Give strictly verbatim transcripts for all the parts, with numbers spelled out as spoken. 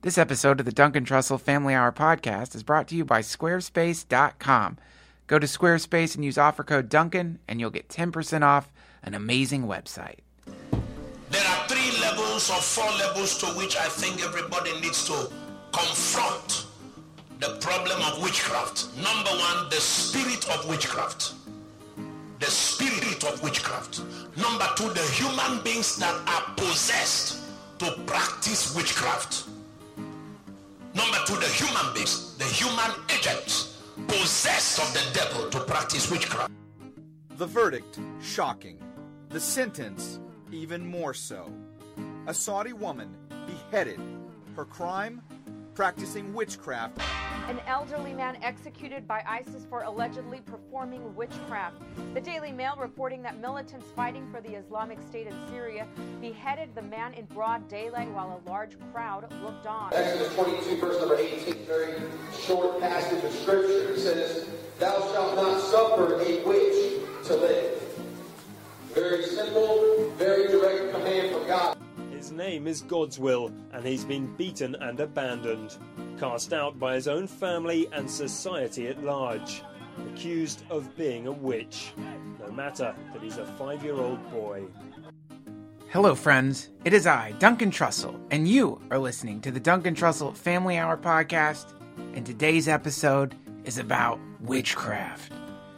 This episode of the Duncan Trussell Family Hour podcast is brought to you by Squarespace dot com. Go to Squarespace and use offer code Duncan, and you'll get ten percent off an amazing website. There are three levels or four levels to which I think everybody needs to confront the problem of witchcraft. Number one, the spirit of witchcraft. The spirit of witchcraft. Number two, the human beings that are possessed to practice witchcraft. Number two, the human beings, the human agents possessed of the devil to practice witchcraft. The verdict, shocking. The sentence, even more so. A Saudi woman beheaded. Her crime? Practicing witchcraft. An elderly man executed by ISIS for allegedly performing witchcraft. The Daily Mail reporting that militants fighting for the Islamic State in Syria beheaded the man in broad daylight while a large crowd looked on. Exodus twenty-two, verse number eighteen, very short passage of scripture. It says, "Thou shalt not suffer a witch to live." Very simple, very direct command from God. His name is God's will, and he's been beaten and abandoned, cast out by his own family and society at large, accused of being a witch, no matter that he's a five-year-old boy. Hello, friends. It is I, Duncan Trussell, and you are listening to the Duncan Trussell Family Hour podcast, and today's episode is about witchcraft.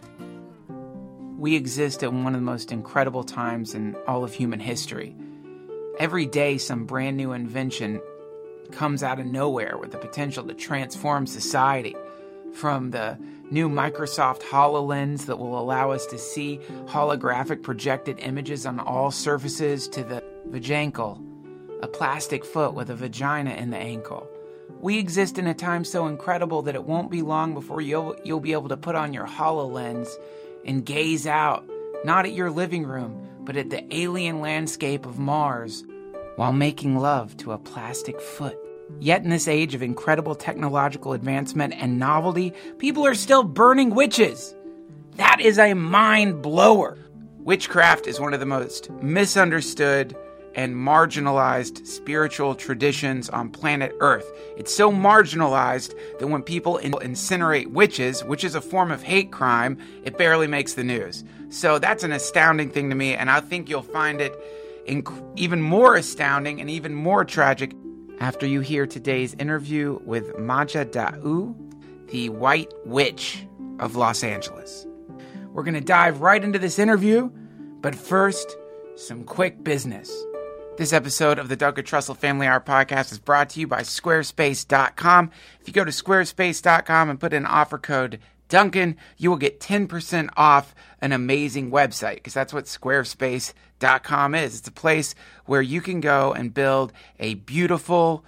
We exist at one of the most incredible times in all of human history. Every day, some brand new invention comes out of nowhere with the potential to transform society. From the new Microsoft HoloLens that will allow us to see holographic projected images on all surfaces to the vajankle, a plastic foot with a vagina in the ankle. We exist in a time so incredible that it won't be long before you'll, you'll be able to put on your HoloLens and gaze out, not at your living room, but at the alien landscape of Mars, while making love to a plastic foot. Yet in this age of incredible technological advancement and novelty, people are still burning witches. That is a mind blower. Witchcraft is one of the most misunderstood and marginalized spiritual traditions on planet Earth. It's so marginalized that when people incinerate witches, which is a form of hate crime, it barely makes the news. So that's an astounding thing to me, and I think you'll find it inc- even more astounding and even more tragic after you hear today's interview with Maja Da'u, the White Witch of Los Angeles. We're going to dive right into this interview, but first, some quick business. This episode of the Duncan Trussell Family Hour podcast is brought to you by Squarespace dot com. If you go to Squarespace dot com and put in offer code Duncan, you will get ten percent off an amazing website, because that's what Squarespace dot com is. It's a place where you can go and build a beautiful,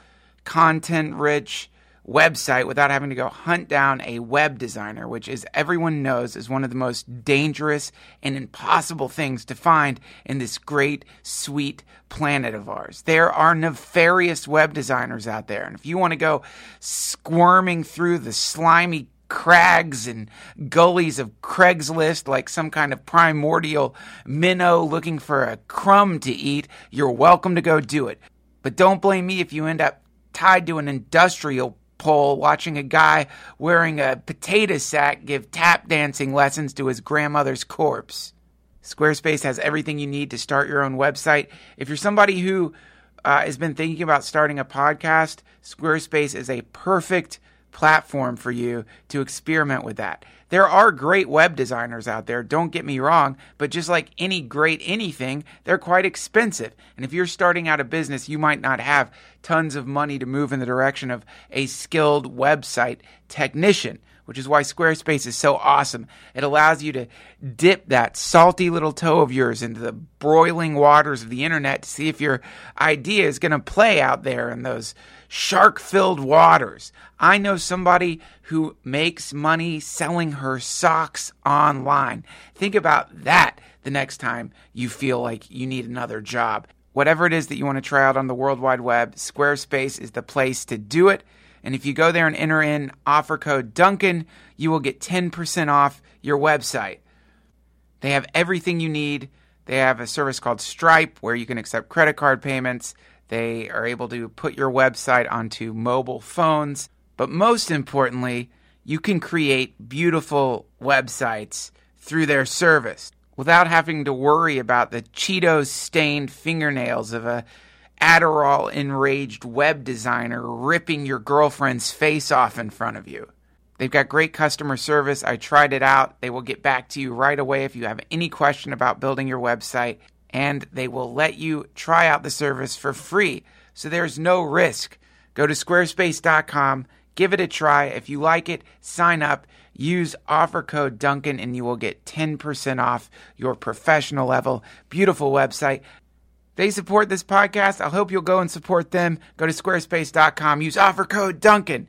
content-rich website without having to go hunt down a web designer, which, as everyone knows, is one of the most dangerous and impossible things to find in this great, sweet planet of ours. There are nefarious web designers out there, and if you want to go squirming through the slimy crags and gullies of Craigslist like some kind of primordial minnow looking for a crumb to eat, you're welcome to go do it. But don't blame me if you end up tied to an industrial pole watching a guy wearing a potato sack give tap dancing lessons to his grandmother's corpse. Squarespace has everything you need to start your own website. If you're somebody who uh, has been thinking about starting a podcast, Squarespace is a perfect platform for you to experiment with that. There are great web designers out there, don't get me wrong, but just like any great anything, they're quite expensive. And if you're starting out a business, you might not have tons of money to move in the direction of a skilled website technician, which is why Squarespace is so awesome. It allows you to dip that salty little toe of yours into the broiling waters of the internet to see if your idea is going to play out there in those shark-filled waters. I know somebody who makes money selling her socks online. Think about that the next time you feel like you need another job. Whatever it is that you want to try out on the World Wide Web, Squarespace is the place to do it. And if you go there and enter in offer code Duncan, you will get ten percent off your website. They have everything you need. They have a service called Stripe where you can accept credit card payments. They are able to put your website onto mobile phones. But most importantly, you can create beautiful websites through their service without having to worry about the Cheetos-stained fingernails of a Adderall-enraged web designer ripping your girlfriend's face off in front of you. They've got great customer service. I tried it out. They will get back to you right away if you have any question about building your website, and they will let you try out the service for free, so there's no risk. Go to squarespace dot com, give it a try. If you like it, sign up, use offer code Duncan, and you will get ten percent off your professional level, beautiful website. They support this podcast. I hope you'll go and support them. Go to squarespace dot com, use offer code Duncan.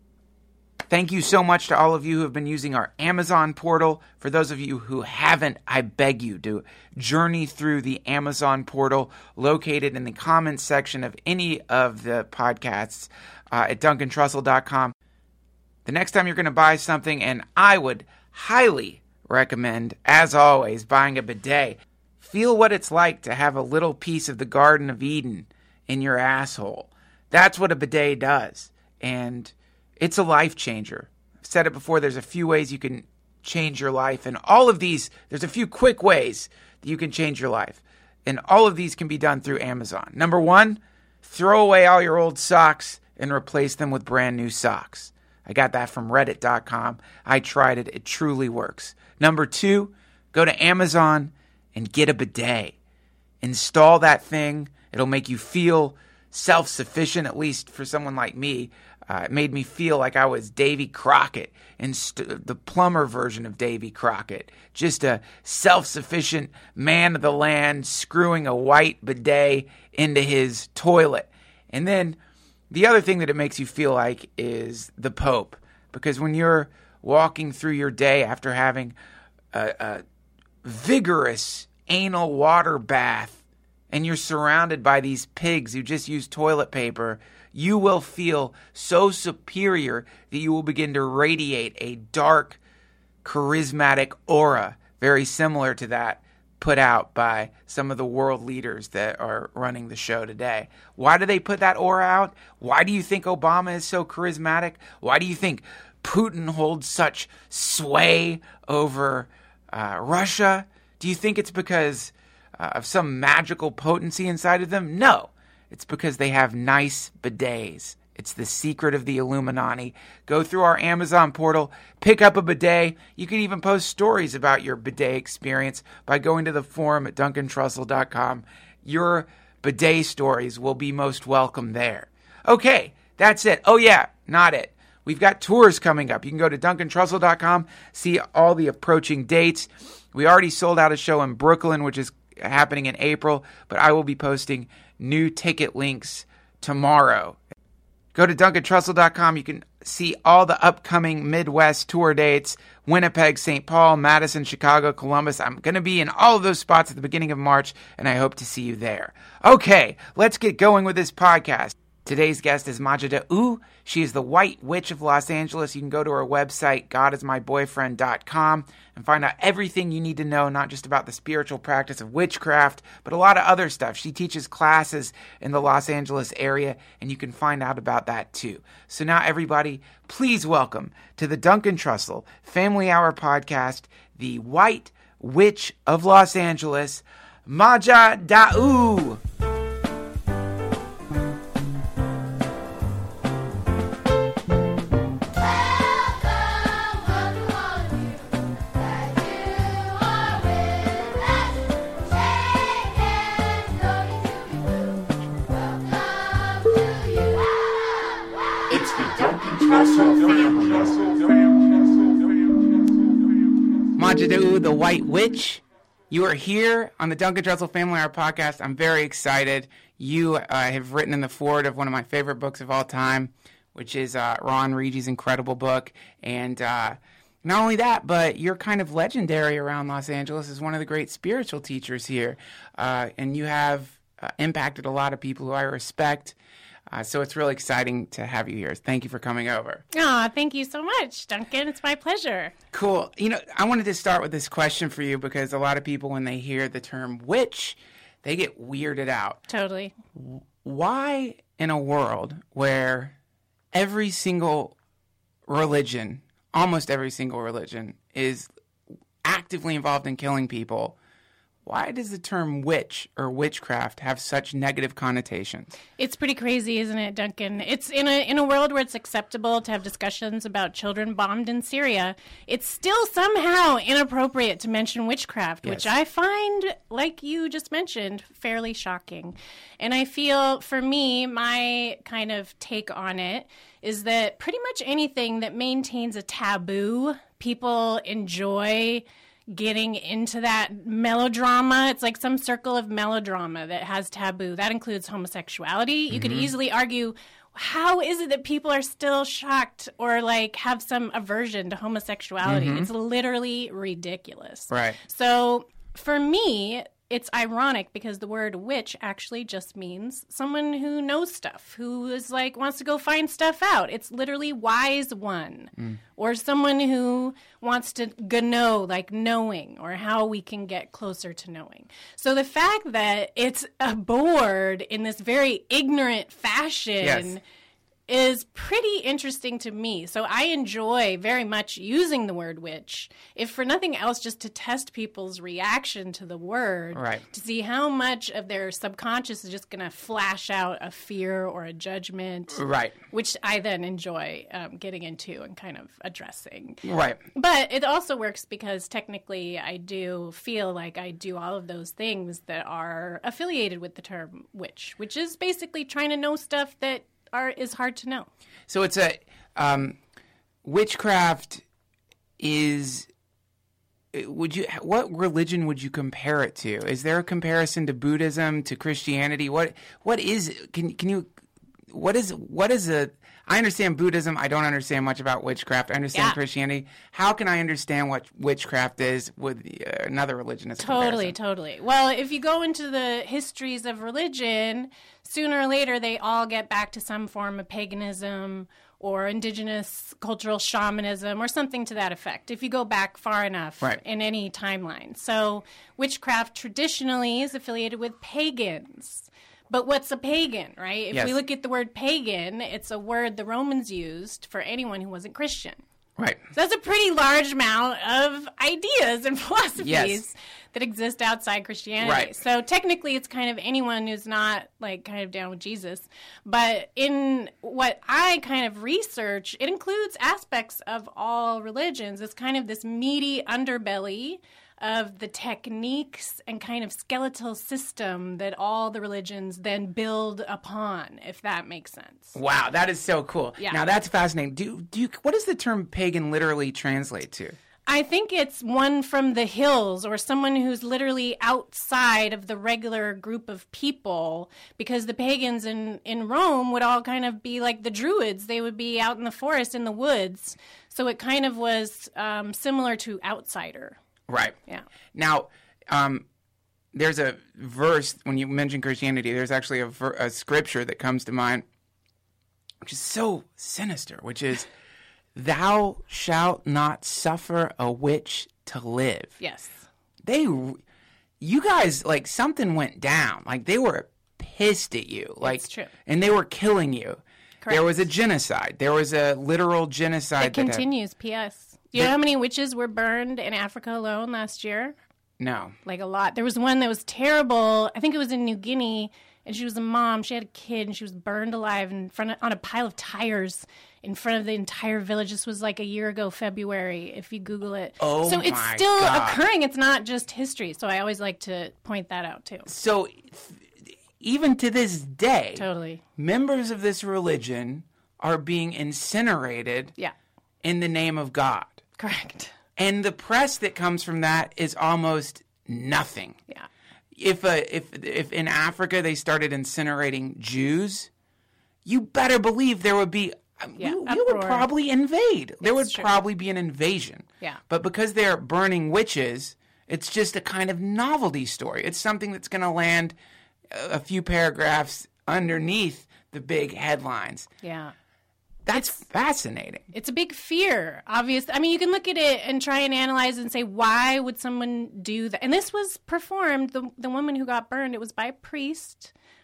Thank you so much to all of you who have been using our Amazon portal. For those of you who haven't, I beg you to journey through the Amazon portal located in the comments section of any of the podcasts uh, at duncan trussell dot com. The next time you're going to buy something, and I would highly recommend, as always, buying a bidet. Feel what it's like to have a little piece of the Garden of Eden in your asshole. That's what a bidet does. And it's a life changer. I've said it before, there's a few ways you can change your life. And all of these, there's a few quick ways that you can change your life. And all of these can be done through Amazon. Number one, throw away all your old socks and replace them with brand new socks. I got that from reddit dot com. I tried it. It truly works. Number two, go to Amazon and get a bidet. Install that thing. It'll make you feel self-sufficient, at least for someone like me. Uh, it made me feel like I was Davy Crockett, and st- the plumber version of Davy Crockett. Just a self-sufficient man of the land screwing a white bidet into his toilet. And then the other thing that it makes you feel like is the Pope. Because when you're walking through your day after having a, a vigorous anal water bath and you're surrounded by these pigs who just use toilet paper, you will feel so superior that you will begin to radiate a dark, charismatic aura, very similar to that put out by some of the world leaders that are running the show today. Why do they put that aura out? Why do you think Obama is so charismatic? Why do you think Putin holds such sway over uh, Russia? Do you think it's because uh, of some magical potency inside of them? No. It's because they have nice bidets. It's the secret of the Illuminati. Go through our Amazon portal, pick up a bidet. You can even post stories about your bidet experience by going to the forum at duncan trussell dot com. Your bidet stories will be most welcome there. Okay, that's it. Oh yeah, not it. We've got tours coming up. You can go to duncan trussell dot com, see all the approaching dates. We already sold out a show in Brooklyn, which is happening in April, but I will be posting new ticket links tomorrow. Go to duncan trussell dot com. You can see all the upcoming Midwest tour dates. Winnipeg, Saint Paul, Madison, Chicago, Columbus. I'm going to be in all of those spots at the beginning of March, and I hope to see you there. Okay, let's get going with this podcast. Today's guest is Majida U. She is the White Witch of Los Angeles. You can go to her website, god is my boyfriend dot com, and find out everything you need to know, not just about the spiritual practice of witchcraft, but a lot of other stuff. She teaches classes in the Los Angeles area, and you can find out about that too. So now, everybody, please welcome to the Duncan Trussell Family Hour podcast, the White Witch of Los Angeles, Majida U. Majida U, the White Witch. You are here on the Duncan Trussell Family Hour podcast. I'm very excited. You uh, have written in the foreword of one of my favorite books of all time, which is uh, Ron Reggie's incredible book. And uh, not only that, but you're kind of legendary around Los Angeles as one of the great spiritual teachers here. Uh, and you have uh, impacted a lot of people who I respect. Uh, so it's really exciting to have you here. Thank you for coming over. Oh, thank you so much, Duncan. It's my pleasure. Cool. You know, I wanted to start with this question for you because a lot of people, when they hear the term witch, they get weirded out. Totally. why in a world where every single religion, almost every single religion, is actively involved in killing people, why does the term witch or witchcraft have such negative connotations? It's pretty crazy, isn't it, Duncan? It's in a in a world where it's acceptable to have discussions about children bombed in Syria. It's still somehow inappropriate to mention witchcraft, Yes. which I find, like you just mentioned, fairly shocking. And I feel, for me, my kind of take on it is that pretty much anything that maintains a taboo, people enjoy getting into that melodrama. It's like some circle of melodrama that has taboo. That includes homosexuality. You could easily argue, how is it that people are still shocked or like have some aversion to homosexuality? It's literally ridiculous. Right. So for me, it's ironic because the word witch actually just means someone who knows stuff, who is like wants to go find stuff out. It's literally wise one, mm. or someone who wants to g- know, like knowing, or how we can get closer to knowing. So the fact that it's a board in this very ignorant fashion Yes. is pretty interesting to me. So I enjoy very much using the word witch, if for nothing else, just to test people's reaction to the word, Right. to see how much of their subconscious is just going to flash out a fear or a judgment, Right. which I then enjoy um, getting into and kind of addressing. Right. But it also works because technically I do feel like I do all of those things that are affiliated with the term witch, which is basically trying to know stuff that are is hard to know. So it's a um, witchcraft is. Would you? What religion would you compare it to? Is there a comparison to Buddhism, to Christianity? What What is? Can Can you? What is? What is a? I understand Buddhism. I don't understand much about witchcraft. I understand Yeah. Christianity. How can I understand what witchcraft is with uh, another religion as a Totally, comparison? totally. Well, if you go into the histories of religion, sooner or later they all get back to some form of paganism or indigenous cultural shamanism or something to that effect, if you go back far enough Right. in any timeline. So witchcraft traditionally is affiliated with pagans. But what's a pagan, right? If Yes. we look at the word pagan, it's a word the Romans used for anyone who wasn't Christian. Right. So that's a pretty large amount of ideas and philosophies Yes. that exist outside Christianity. Right. So technically it's kind of anyone who's not like kind of down with Jesus. But in what I kind of research, it includes aspects of all religions. It's kind of this meaty underbelly of the techniques and kind of skeletal system that all the religions then build upon, if that makes sense. Wow, that is so cool. Yeah. Now that's fascinating. Do do you, what does the term pagan literally translate to? I think it's one from the hills or someone who's literally outside of the regular group of people, because the pagans in, in Rome would all kind of be like the Druids. They would be out in the forest, in the woods. So it kind of was um, similar to outsider. Right. Yeah. Now, um, there's a verse, when you mention Christianity, there's actually a, ver- a scripture that comes to mind, which is so sinister, which is, thou shalt not suffer a witch to live. Yes. They, you guys, like, something went down. Like, they were pissed at you. Like, It's true. And they were killing you. Correct. There was a genocide. There was a literal genocide. It that happened. continues, P S. Do you The- know how many witches were burned in Africa alone last year? No. Like a lot. There was one that was terrible. I think it was in New Guinea, and she was a mom. She had a kid, and she was burned alive in front of, on a pile of tires in front of the entire village. This was like a year ago, February, if you Google it. Oh, so it's my still God. occurring. It's not just history. So I always like to point that out too. So, th- even to this day, Totally. members of this religion are being incinerated Yeah. in the name of God. Correct. And the press that comes from that is almost nothing. Yeah. If a, if if in Africa they started incinerating Jews, you better believe there would be Yeah, you, you would uproar. probably invade. There would It's true. probably be an invasion. Yeah. But because they're burning witches, it's just a kind of novelty story. It's something that's going to land a, a few paragraphs underneath the big headlines. Yeah. That's fascinating. It's a big fear, obviously. I mean, you can look at it and try and analyze and say, why would someone do that? And this was performed, the, the woman who got burned, it was by a priest,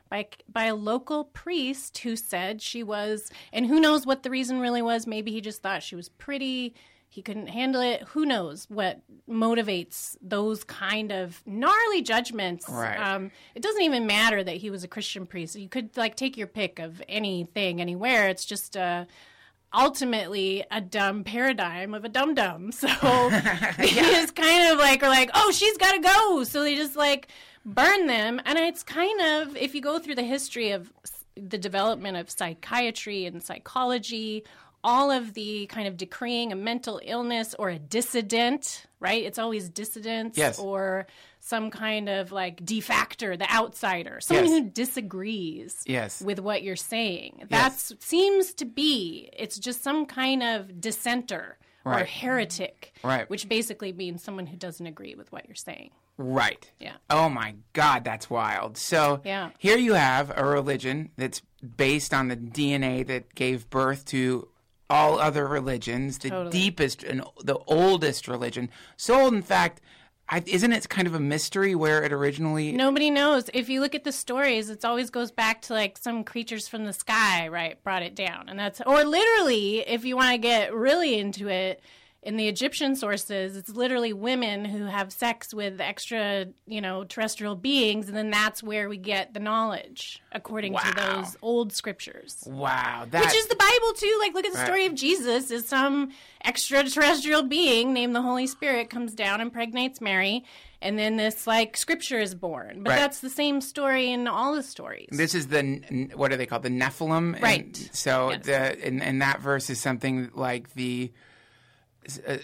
by by a local priest who said she was, and who knows what the reason really was. Maybe he just thought she was pretty. He couldn't handle it. Who knows what motivates those kind of gnarly judgments? Right. Um, it doesn't even matter that he was a Christian priest. You could like take your pick of anything, anywhere. It's just uh, ultimately a dumb paradigm of a dum dum. So they just kind of like are like, oh, she's got to go. So they just like burn them. And it's kind of, if you go through the history of the development of psychiatry and psychology, all of the kind of decreeing a mental illness or a dissident, right? It's always dissidents Yes. or some kind of like defactor, the outsider, someone Yes. who disagrees Yes. with what you're saying. That seems to be, it's just some kind of dissenter or Right. heretic, Right. which basically means someone who doesn't agree with what you're saying. Right. Yeah. Oh my God, that's wild. So Yeah. here you have a religion that's based on the D N A that gave birth to all other religions, the Totally. deepest and the oldest religion. So old, in fact, I, isn't it kind of a mystery where it originally? Nobody knows. If you look at the stories, it always goes back to like some creatures from the sky, right? Brought it down. And that's, or literally, if you want to get really into it, in the Egyptian sources, it's literally women who have sex with extra, you know, terrestrial beings, and then that's where we get the knowledge, according to Wow. those old scriptures. Wow, that Which is the Bible, too. Like, look at the Right. story of Jesus. Is some extraterrestrial being named the Holy Spirit comes down, impregnates Mary, and then this, like, scripture is born. But Right. that's the same story in all the stories. This is the n- what are they called? The Nephilim, And Right. so Yes. the and, and that verse is something like the uh,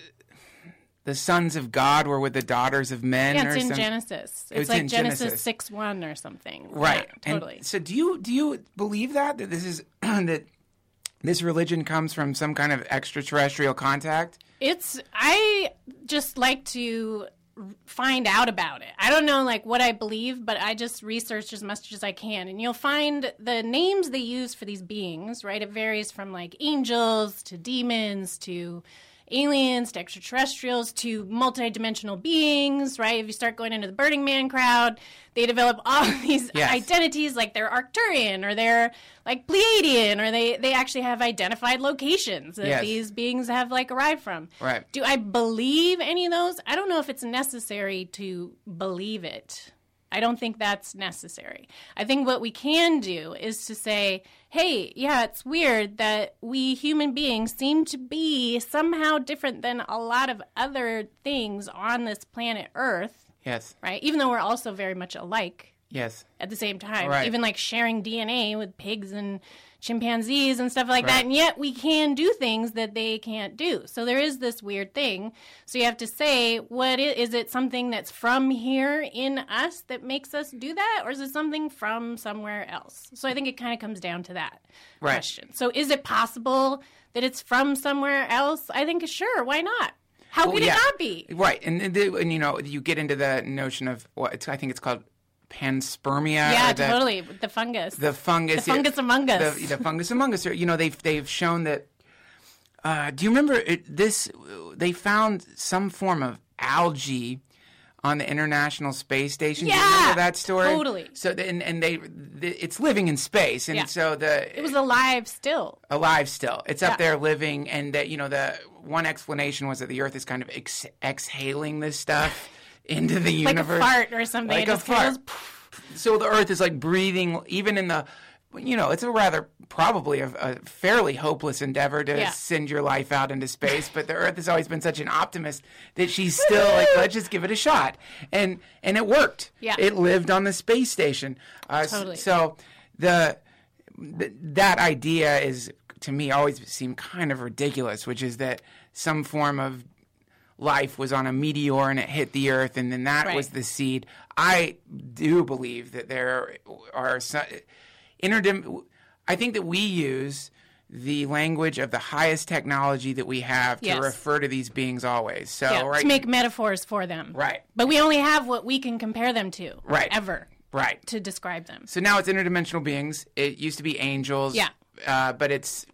the sons of God were with the daughters of men. yeah, or it's in some- Genesis. It was It's like in Genesis, Genesis. six one or something. Right. Yeah, And totally. so do you do you believe that that this is that this religion comes from some kind of extraterrestrial contact? It's I just like to find out about it. I don't know like what I believe, but I just research as much as I can. And you'll find the names they use for these beings, right? It varies from like angels to demons to aliens to extraterrestrials to multidimensional beings, right? If you start going into the Burning Man crowd, they develop all of these Yes. identities like they're Arcturian or they're like Pleiadian or they, they actually have identified locations that Yes. these beings have like arrived from. Right. Do I believe any of those? I don't know if it's necessary to believe it. I don't think that's necessary. I think what we can do is to say, hey, yeah, it's weird that we human beings seem to be somehow different than a lot of other things on this planet Earth, Yes. right? Even though we're also very much alike Yes. at the same time. Right. Even like sharing D N A with pigs and chimpanzees and stuff like Right. that. And yet we can do things that they can't do. So there is this weird thing. So you have to say, what is, is it something that's from here in us that makes us do that? Or is it something from somewhere else? So I think it kind of comes down to that Right. question. So is it possible that it's from somewhere else? I think sure. Why not? How Well, could yeah. it not be? Right. And, and, the, and you know, you get into the notion of what it's, I think it's called panspermia. Yeah, or the, totally. With the fungus. The fungus. The fungus among us. The, the fungus among us. Or, you know, they've they've shown that. Uh, do you remember it, this? They found some form of algae on the International Space Station. Do you Yeah, remember that story? totally. So the, and and they, the, it's living in space, and Yeah. so the It was alive still. alive still. It's Yeah. up there living, and that you know the one explanation was that the Earth is kind of ex- exhaling this stuff into the Like universe, a fart or something. Like It a just kind of fart. goes, So the Earth is like breathing, even in the, you know, it's a rather probably a, a fairly hopeless endeavor to Yeah. send your life out into space. But the Earth has always been such an optimist that she's still like, let's just give it a shot, and and it worked. Yeah. It lived on the space station. Uh, s- Totally. So the, th- that idea is to me always seemed kind of ridiculous, which is that some form of life was on a meteor and it hit the Earth, and then that Right. was the seed. I do believe that there are some interdim- I think that we use the language of the highest technology that we have to Yes. refer to these beings always. So yeah, right, to make metaphors for them. Right. But we only have what we can compare them to. Right. Ever. right. To describe them. So now it's interdimensional beings. It used to be angels. Yeah. Uh, but it's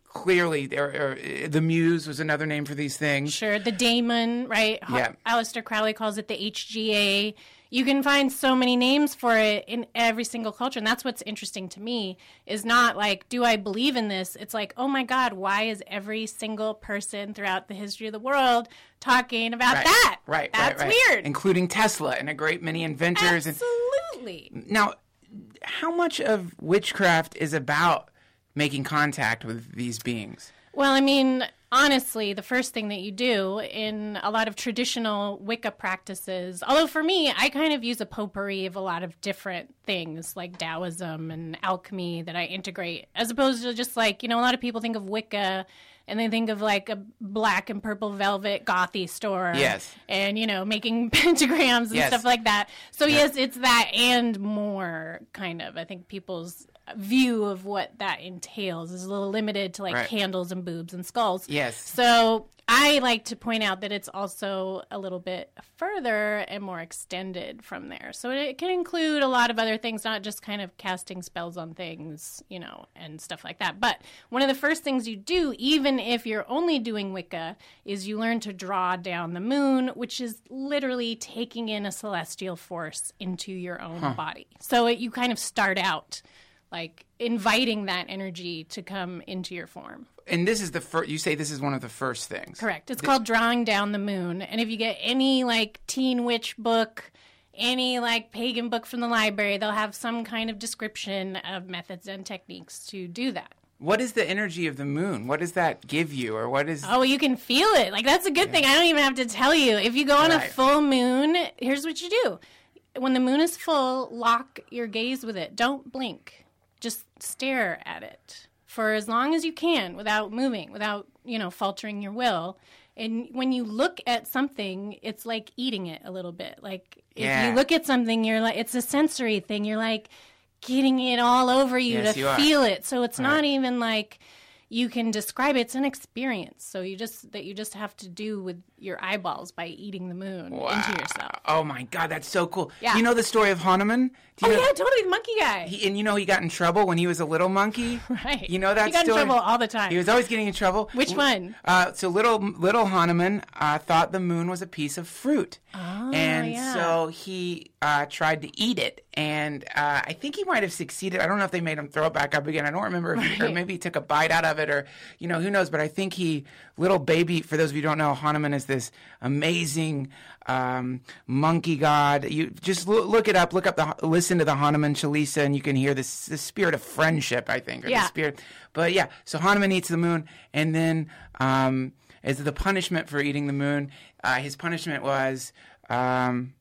clearly, there are, the Muse was another name for these things. Sure, the daemon, right? Yeah. Aleister Crowley calls it the H G A. You can find so many names for it in every single culture, and that's what's interesting to me, is not like, do I believe in this? It's like, oh my God, why is every single person throughout the history of the world talking about Right. that? Right, That's right, right. weird. Including Tesla and a great many inventors. Absolutely. And now, how much of witchcraft is about making contact with these beings? Well, I mean, honestly, the first thing that you do in a lot of traditional Wicca practices, although for me, I kind of use a potpourri of a lot of different things like Taoism and alchemy that I integrate, as opposed to just like, you know, a lot of people think of Wicca and they think of like a black and purple velvet gothy store. Yes. And, you know, making pentagrams and Yes. stuff like that. So, yes, it's that and more, kind of. I think people's view of what that entails is a little limited to like Right. candles and boobs and skulls. Yes. So I like to point out that it's also a little bit further and more extended from there. So it can include a lot of other things, not just kind of casting spells on things, you know, and stuff like that. But one of the first things you do, even if you're only doing Wicca, is you learn to draw down the moon, which is literally taking in a celestial force into your own body. So it, you kind of start out like inviting that energy to come into your form. And this is the first, you say this is one of the first things. Correct. It's called Drawing Down the Moon. And if you get any like teen witch book, any like pagan book from the library, they'll have some kind of description of methods and techniques to do that. What is the energy of the moon? What does that give you? Or what is... Oh, you can feel it. Like, that's a good thing. I don't even have to tell you. If you go on Right. a full moon, here's what you do. When the moon is full, lock your gaze with it. Don't blink. Just stare at it for as long as you can without moving, without, you know, faltering your will. And when you look at something, it's like eating it a little bit. Like, if Yeah. you look at something, you're like, it's a sensory thing. You're like getting it all over you Yes, to you are. feel it. So it's Right. not even like you can describe it. It's an experience. So you just, that you just have to do with your eyeballs by eating the moon into yourself. Oh my God, that's so cool. Yeah. You know the story of Hanuman? Do Oh you know, yeah, totally, the monkey guy. he, and you know he got in trouble when he was a little monkey? Right. You know that He got story? in trouble all the time. He was always getting in trouble. Which one? Uh, so little little Hanuman uh, thought the moon was a piece of fruit. Oh, and yeah. so he uh, tried to eat it. And uh, I think he might have succeeded. I don't know if they made him throw it back up again. I don't remember. If he, or Right. maybe he took a bite out of it, or, you know, who knows. But I think he, little baby, for those of you who don't know, Hanuman is this amazing um, monkey god. You just look, look it up. Look up the listen to the Hanuman Chalisa, and you can hear this the spirit of friendship, I think, or Yeah. the spirit. But yeah, so Hanuman eats the moon, and then um, as the punishment for eating the moon, uh, his punishment was um,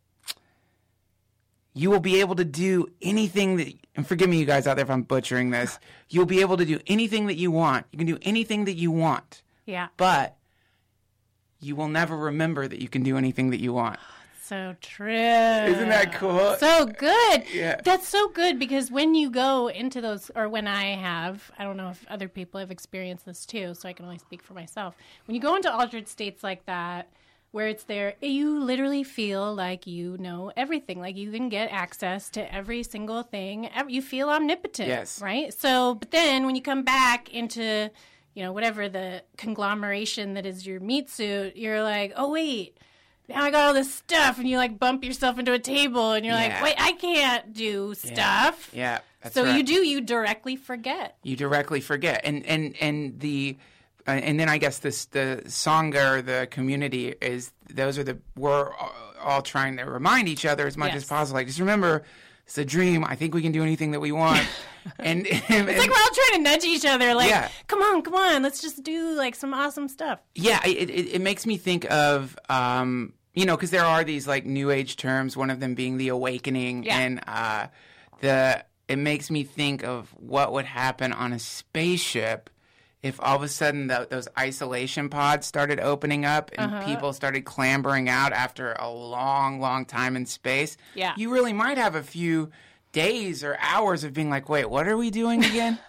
you will be able to do anything that. And forgive me, you guys out there, if I'm butchering this. You'll be able to do anything that you want. You can do anything that you want, Yeah. but you will never remember that you can do anything that you want. So true. Isn't that cool? So good. Yeah. That's so good because when you go into those, or when I have, I don't know if other people have experienced this too, so I can only speak for myself. When you go into altered states like that, where it's there, you literally feel like you know everything. Like you can get access to every single thing. Ev- You feel omnipotent. Yes. Right? So, but then when you come back into, you know, whatever the conglomeration that is your meat suit, you're like, oh, wait. Now I got all this stuff, and you like bump yourself into a table, and you're Yeah. like, wait, I can't do stuff. Yeah, that's so right. you do, you directly forget. You directly forget, and and and the, uh, and then I guess this the sangha, the community is those are the we're all trying to remind each other as much Yes. as possible. Like just remember, it's a dream. I think we can do anything that we want, and, and It's like we're all trying to nudge each other, like, Yeah. come on, come on, let's just do like some awesome stuff. yeah, it, it it makes me think of um you know because there are these like new age terms. One of them being the awakening, Yeah. and uh the it makes me think of what would happen on a spaceship if all of a sudden the, those isolation pods started opening up and Uh-huh. people started clambering out after a long, long time in space. Yeah. You really might have a few days or hours of being like, wait, what are we doing again?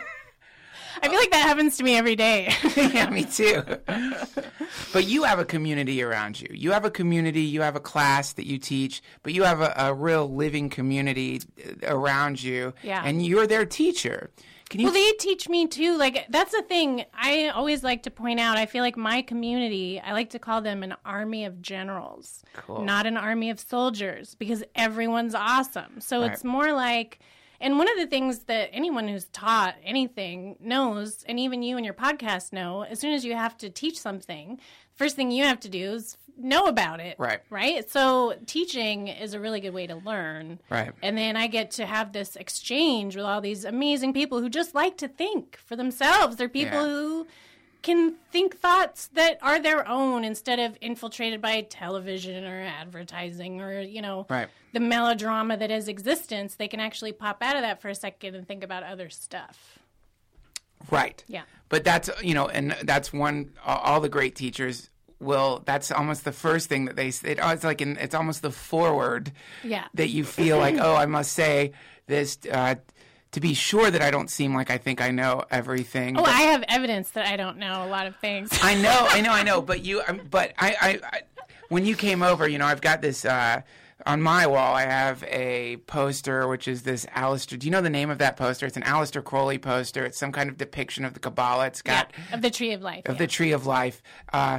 I feel like that happens to me every day. Yeah, me too. But you have a community around you. You have a community, you have a class that you teach, but you have a, a real living community around you. Yeah. And you're their teacher. Can you? Well, they teach me too. Like, that's the thing I always like to point out. I feel like my community, I like to call them an army of generals, Cool. not an army of soldiers, because everyone's awesome. So Right. it's more like, and one of the things that anyone who's taught anything knows, and even you and your podcast know, as soon as you have to teach something, first thing you have to do is know about it. Right. Right? So teaching is a really good way to learn. Right. And then I get to have this exchange with all these amazing people who just like to think for themselves. They're people Yeah. who can think thoughts that are their own instead of infiltrated by television or advertising or, you know, Right. the melodrama that is existence. They can actually pop out of that for a second and think about other stuff. Right. Yeah. But that's, you know, and that's one, all the great teachers will, that's almost the first thing that they, it, it's like, in, it's almost the forward Yeah. that you feel like, oh, I must say this uh, to be sure that I don't seem like I think I know everything. Oh, But- I have evidence that I don't know a lot of things. I know, I know, I know. But you, um, but I, I, I, when you came over, you know, I've got this uh, on my wall. I have a poster, which is this Aleister. Do you know the name of that poster? It's an Aleister Crowley poster. It's some kind of depiction of the Kabbalah. It's Yeah, got of the Tree of Life. of yeah. the Tree of Life. Uh,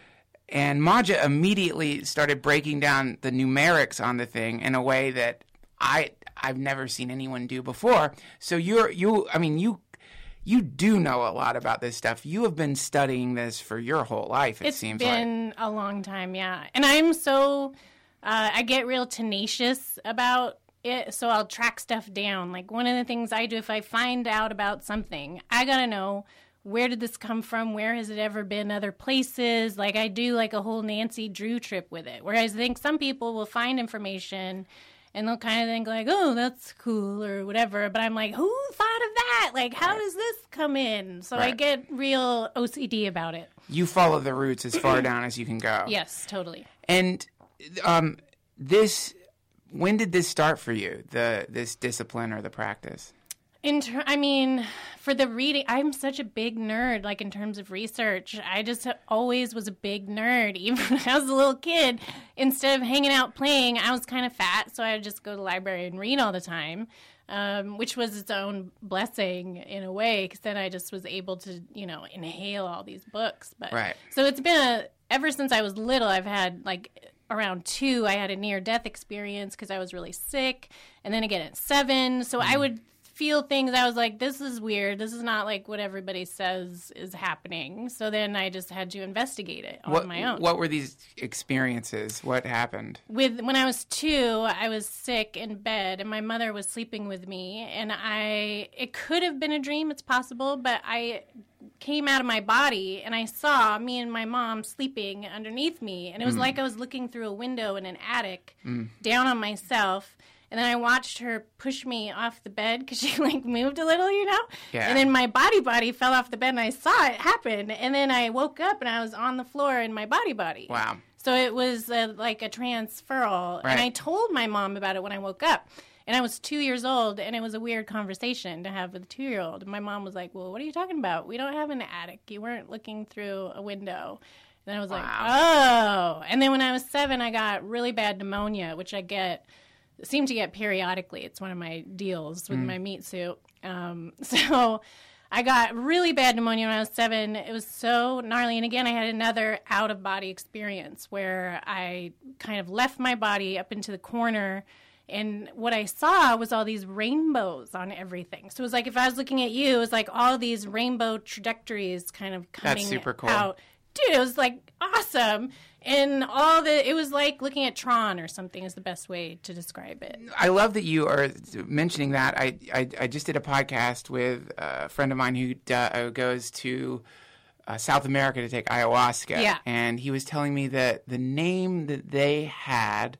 and Maja immediately started breaking down the numerics on the thing in a way that I I've never seen anyone do before. So you're you I mean you you do know a lot about this stuff. You have been studying this for your whole life, it It's seems like. been a long time, yeah. And I'm so, uh, I get real tenacious about it, so I'll track stuff down. Like, one of the things I do, if I find out about something, I gotta know, where did this come from? Where has it ever been other places? Like, I do like a whole Nancy Drew trip with it. Whereas I think some people will find information and they'll kind of think like, oh, that's cool or whatever. But I'm like, who thought of that? Like, how does this come in? So I Right. get real O C D about it. You follow the roots as far down as you can go. Yes, totally. And um, this, when did this start for you? The this discipline or the practice? In ter- I mean, for the reading, I'm such a big nerd, like in terms of research. I just always was a big nerd. Even when I was a little kid, instead of hanging out playing, I was kind of fat, so I would just go to the library and read all the time, um, which was its own blessing in a way, because then I just was able to, you know, inhale all these books. But Right. So it's been a, ever since I was little, I've had like around two, I had a near-death experience because I was really sick, and then again at seven. So I would feel things. I was like, this is weird. This is not like what everybody says is happening. So then I just had to investigate it on What, my own. what were these experiences? What happened? With when I was two, I was sick in bed, and my mother was sleeping with me. And I, it could have been a dream. It's possible, but I came out of my body, and I saw me and my mom sleeping underneath me, and it was like I was looking through a window in an attic, down on myself. And then I watched her push me off the bed because she, like, moved a little, you know? Yeah. And then my body body fell off the bed, and I saw it happen. And then I woke up, and I was on the floor in my body body. Wow. So it was uh, like a transferal. Right. And I told my mom about it when I woke up. And I was two years old, and it was a weird conversation to have with a two-year-old. And my mom was like, well, what are you talking about? We don't have an attic. You weren't looking through a window. And I was like, oh. And then when I was seven, I got really bad pneumonia, which I get... seem to get periodically. It's one of my deals with my meat suit. Um, so I got really bad pneumonia when I was seven. It was so gnarly. And again, I had another out-of-body experience where I kind of left my body up into the corner, and what I saw was all these rainbows on everything. So it was like if I was looking at you, it was like all these rainbow trajectories kind of coming That's super cool. out. Dude, it was like awesome. And all the, it was like looking at Tron or something is the best way to describe it. I love that you are mentioning that. I, I, I just did a podcast with a friend of mine who uh, goes to uh, South America to take ayahuasca. Yeah. And he was telling me that the name that they had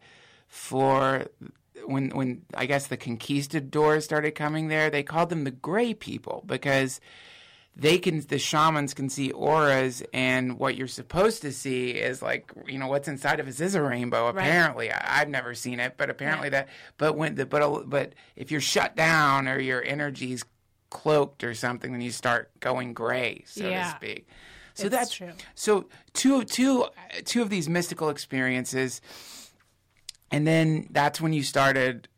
for when, when I guess the conquistadors started coming there, they called them the gray people because they can, the shamans can see auras, and what you're supposed to see is like, you know, what's inside of us is a rainbow. Apparently, I, I've never seen it, but apparently Right. that. But when the but but if you're shut down or your energy's cloaked or something, then you start going gray, so Yeah. to speak. So It's that's true. So two two two of these mystical experiences, and then that's when you started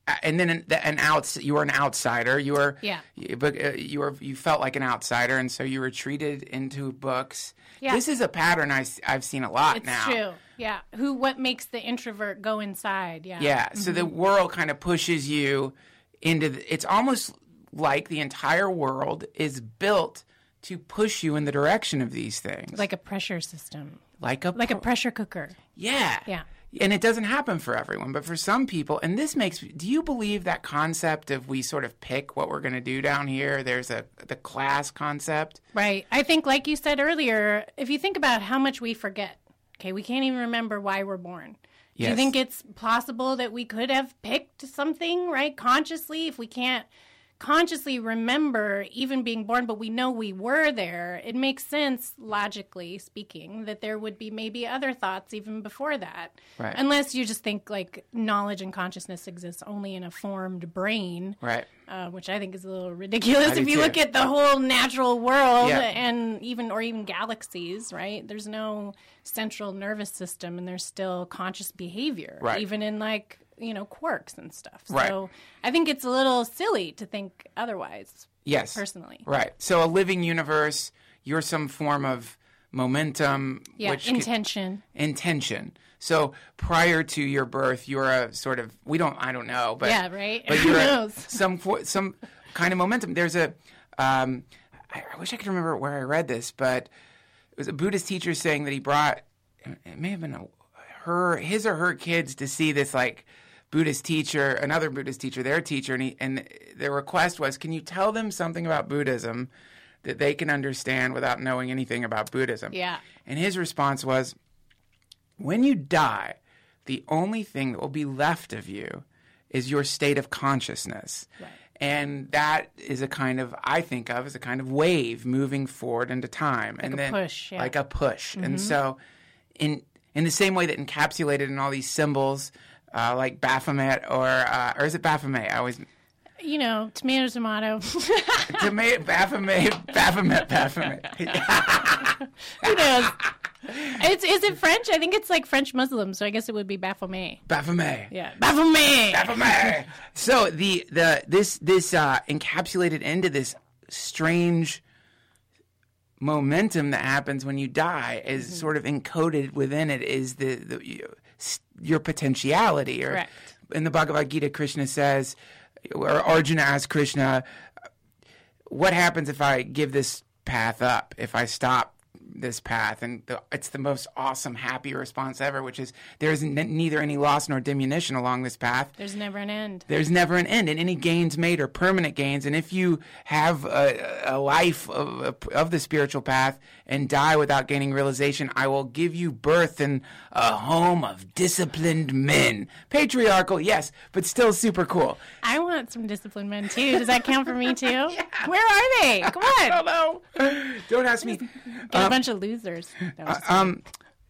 and then an, an outs you were an outsider. You were Yeah. you, but uh, you were you felt like an outsider, and so you retreated into books. Yeah. This is a pattern I, I've seen a lot It's now. true. Yeah. Who? What makes the introvert go inside? Yeah. Yeah. So the world kind of pushes you into. The, it's almost like the entire world is built to push you in the direction of these things. Like a pressure system. Like a Like a pro- pressure cooker. yeah. Yeah. And it doesn't happen for everyone, but for some people, and this makes, do you believe that concept of we sort of pick what we're going to do down here? There's a, the class concept. Right. I think, like you said earlier, if you think about how much we forget, okay, we can't even remember why we're born. Do Yes. you think it's possible that we could have picked something, right, consciously, if we can't consciously remember even being born, but we know we were there? It makes sense, logically speaking, that there would be maybe other thoughts even before that. Right. Unless you just think like knowledge and consciousness exists only in a formed brain. Right. Uh, which I think is a little ridiculous I do if you too. look at the whole natural world Yeah. and even or even galaxies, right? There's no central nervous system, and there's still conscious behavior, Right. even in like you know quarks and stuff. Right. So I think it's a little silly to think otherwise. Yes. Personally. Right. So a living universe, you're some form of momentum. Yeah, which can- intention. intention. So prior to your birth, you're a sort of, we don't, I don't know, but Yeah, right? But Who you're a, knows? some fo- some kind of momentum. There's a, um, I, I wish I could remember where I read this, but it was a Buddhist teacher saying that he brought, it may have been a, her, his or her kids to see this like Buddhist teacher, another Buddhist teacher, their teacher, and he, and their request was, can you tell them something about Buddhism that they can understand without knowing anything about Buddhism? Yeah. And his response was, when you die, the only thing that will be left of you is your state of consciousness. Right. And that is a kind of, I think of as a kind of wave moving forward into time. Like and a then, push, yeah. Like a push. And so in in the same way that encapsulated in all these symbols, uh, like Baphomet or, uh, or is it Baphomet? I always, You know, tomato, tomato. tomato, Baphomet, Baphomet, Baphomet. Who knows? It's, is it French? I think it's like French Muslim, so I guess it would be Baphomet. Baphomet. Yeah, Baphomet. Baphomet. So the the this this uh, encapsulated into this strange momentum that happens when you die is Mm-hmm. sort of encoded within it is the, the you- your potentiality. Or Correct. in the Bhagavad Gita, Krishna says, or Arjuna asks Krishna, what happens if I give this path up, if I stop this path? And the, it's the most awesome, happy response ever, which is there is n- neither any loss nor diminution along this path. There's never an end. There's never an end, and any gains made are permanent gains. And if you have a, a life of, of the spiritual path and die without gaining realization, I will give you birth in a home of disciplined men. Patriarchal, yes, but still super cool. I want some disciplined men too. Does that count for me too? Where are they? Come on. I don't know. Don't ask me. Get a bunch of losers. That was- Um,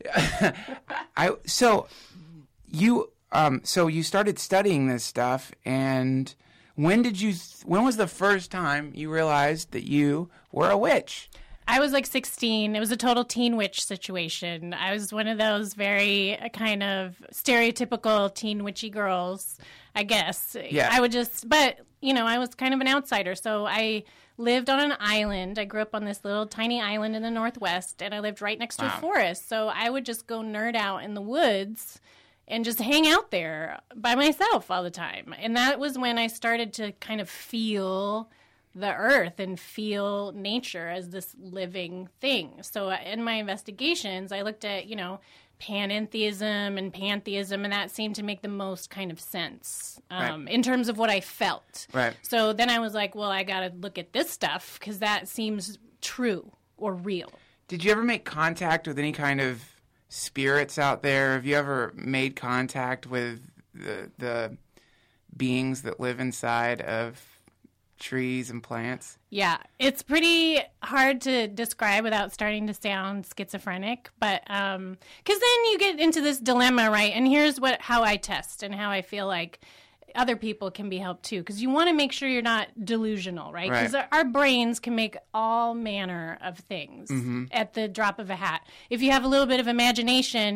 I so you um so you started studying this stuff, and when did you? When was the first time you realized that you were a witch? I was like sixteen. It was a total teen witch situation. I was one of those very uh, kind of stereotypical teen witchy girls, I guess. Yeah. I would just, but, you know, I was kind of an outsider. So I lived on an island. I grew up on this little tiny island in the Northwest, and I lived right next to Wow. a forest. So I would just go nerd out in the woods and just hang out there by myself all the time. And that was when I started to kind of feel the earth and feel nature as this living thing. So uh, in my investigations, I looked at, you know, panentheism and pantheism, and that seemed to make the most kind of sense um, Right. in terms of what I felt. Right. So then I was like, well, I got to look at this stuff because that seems true or real. Did you ever make contact with any kind of spirits out there? Have you ever made contact with the the beings that live inside of trees and plants? Yeah, it's pretty hard to describe without starting to sound schizophrenic, but um, because then you get into this dilemma, right? And here's what how I test and how I feel like other people can be helped too, because you want to make sure you're not delusional, right? Because Right. our brains can make all manner of things Mm-hmm. at the drop of a hat. If you have a little bit of imagination,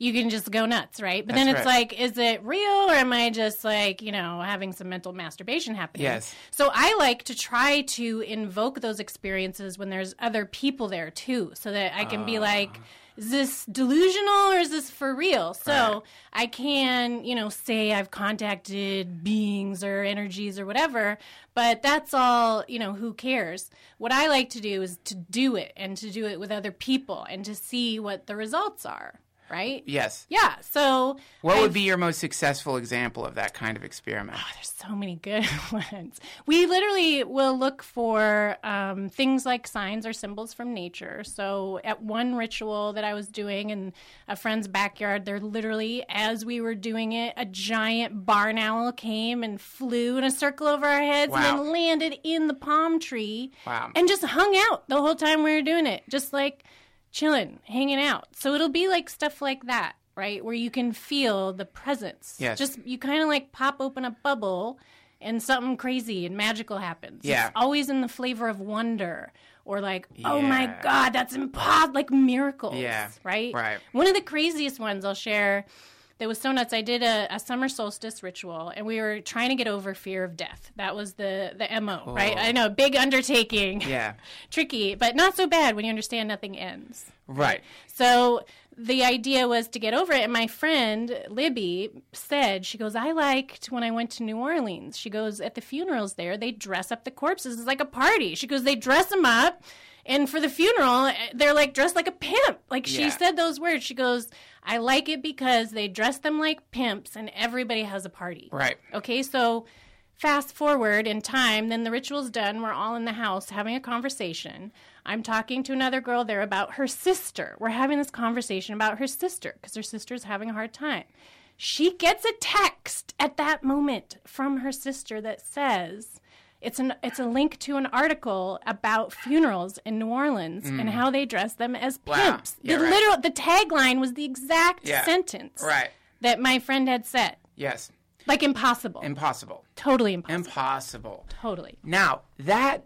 you can just go nuts, right? But That's then it's right. like, is it real, or am I just like, you know, having some mental masturbation happening? Yes. So I like to try to invoke those experiences when there's other people there too, so that I can be like, is this delusional or is this for real? So Right. I can, you know, say I've contacted beings or energies or whatever, but that's all, you know, who cares? What I like to do is to do it, and to do it with other people, and to see what the results are, right? Yes. Yeah, so... What would I've- be your most successful example of that kind of experiment? Oh, there's so many good ones. We literally will look for um, things like signs or symbols from nature. So at one ritual that I was doing in a friend's backyard, there literally, as we were doing it, a giant barn owl came and flew in a circle over our heads Wow. and then landed in the palm tree Wow. and just hung out the whole time we were doing it, just like chilling, hanging out. So it'll be like stuff like that. Right, where you can feel the presence. Yes. Just you kind of like pop open a bubble, and something crazy and magical happens. Yeah. It's always in the flavor of wonder, or like, oh my Yeah. God, that's impossible, like miracles. Yeah. Right. Right. One of the craziest ones I'll share. That was so nuts. I did a, a summer solstice ritual, and we were trying to get over fear of death. That was the the M O, right? I know, big undertaking. Yeah. Tricky, but not so bad when you understand nothing ends. Right. So the idea was to get over it. And my friend, Libby, said, she goes, I liked when I went to New Orleans. She goes, at the funerals there, they dress up the corpses. It's like a party. She goes, they dress them up. And for the funeral, they're like dressed like a pimp. Like she Yeah. said those words. She goes, I like it because they dress them like pimps and everybody has a party. Right. Okay, so fast forward in time, then the ritual's done. We're all in the house having a conversation. I'm talking to another girl there about her sister. We're having this conversation about her sister because her sister's having a hard time. She gets a text at that moment from her sister that says, it's an it's a link to an article about funerals in New Orleans and how they dress them as Wow. pimps. Yeah, the right. literal the tagline was the exact Yeah. sentence Right. that my friend had said. Yes. Like impossible. Impossible. Totally impossible. Impossible. Totally. Now, that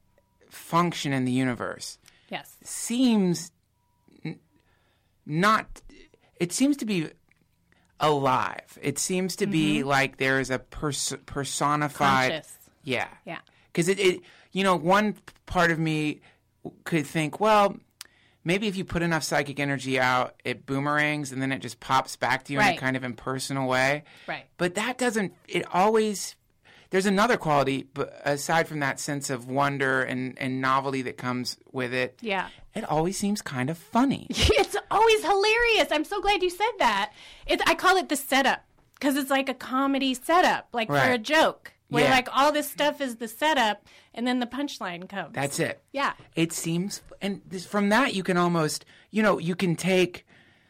function in the universe Yes. seems n- not, it seems to be alive. It seems to be like there is a pers- personified. Conscious. Yeah. Yeah. Because it, it, you know, one part of me could think, well, maybe if you put enough psychic energy out, it boomerangs and then it just pops back to you in Right. a kind of impersonal way. Right. But that doesn't, it always, there's another quality, but aside from that sense of wonder and, and novelty that comes with it, Yeah. it always seems kind of funny. It's always hilarious. I'm so glad you said that. It's I call it the setup because it's like a comedy setup, like for Right. a joke, where Yeah. like all this stuff is the setup and then the punchline comes. That's it. Yeah. It seems, and this, from that you can almost, you know, you can take,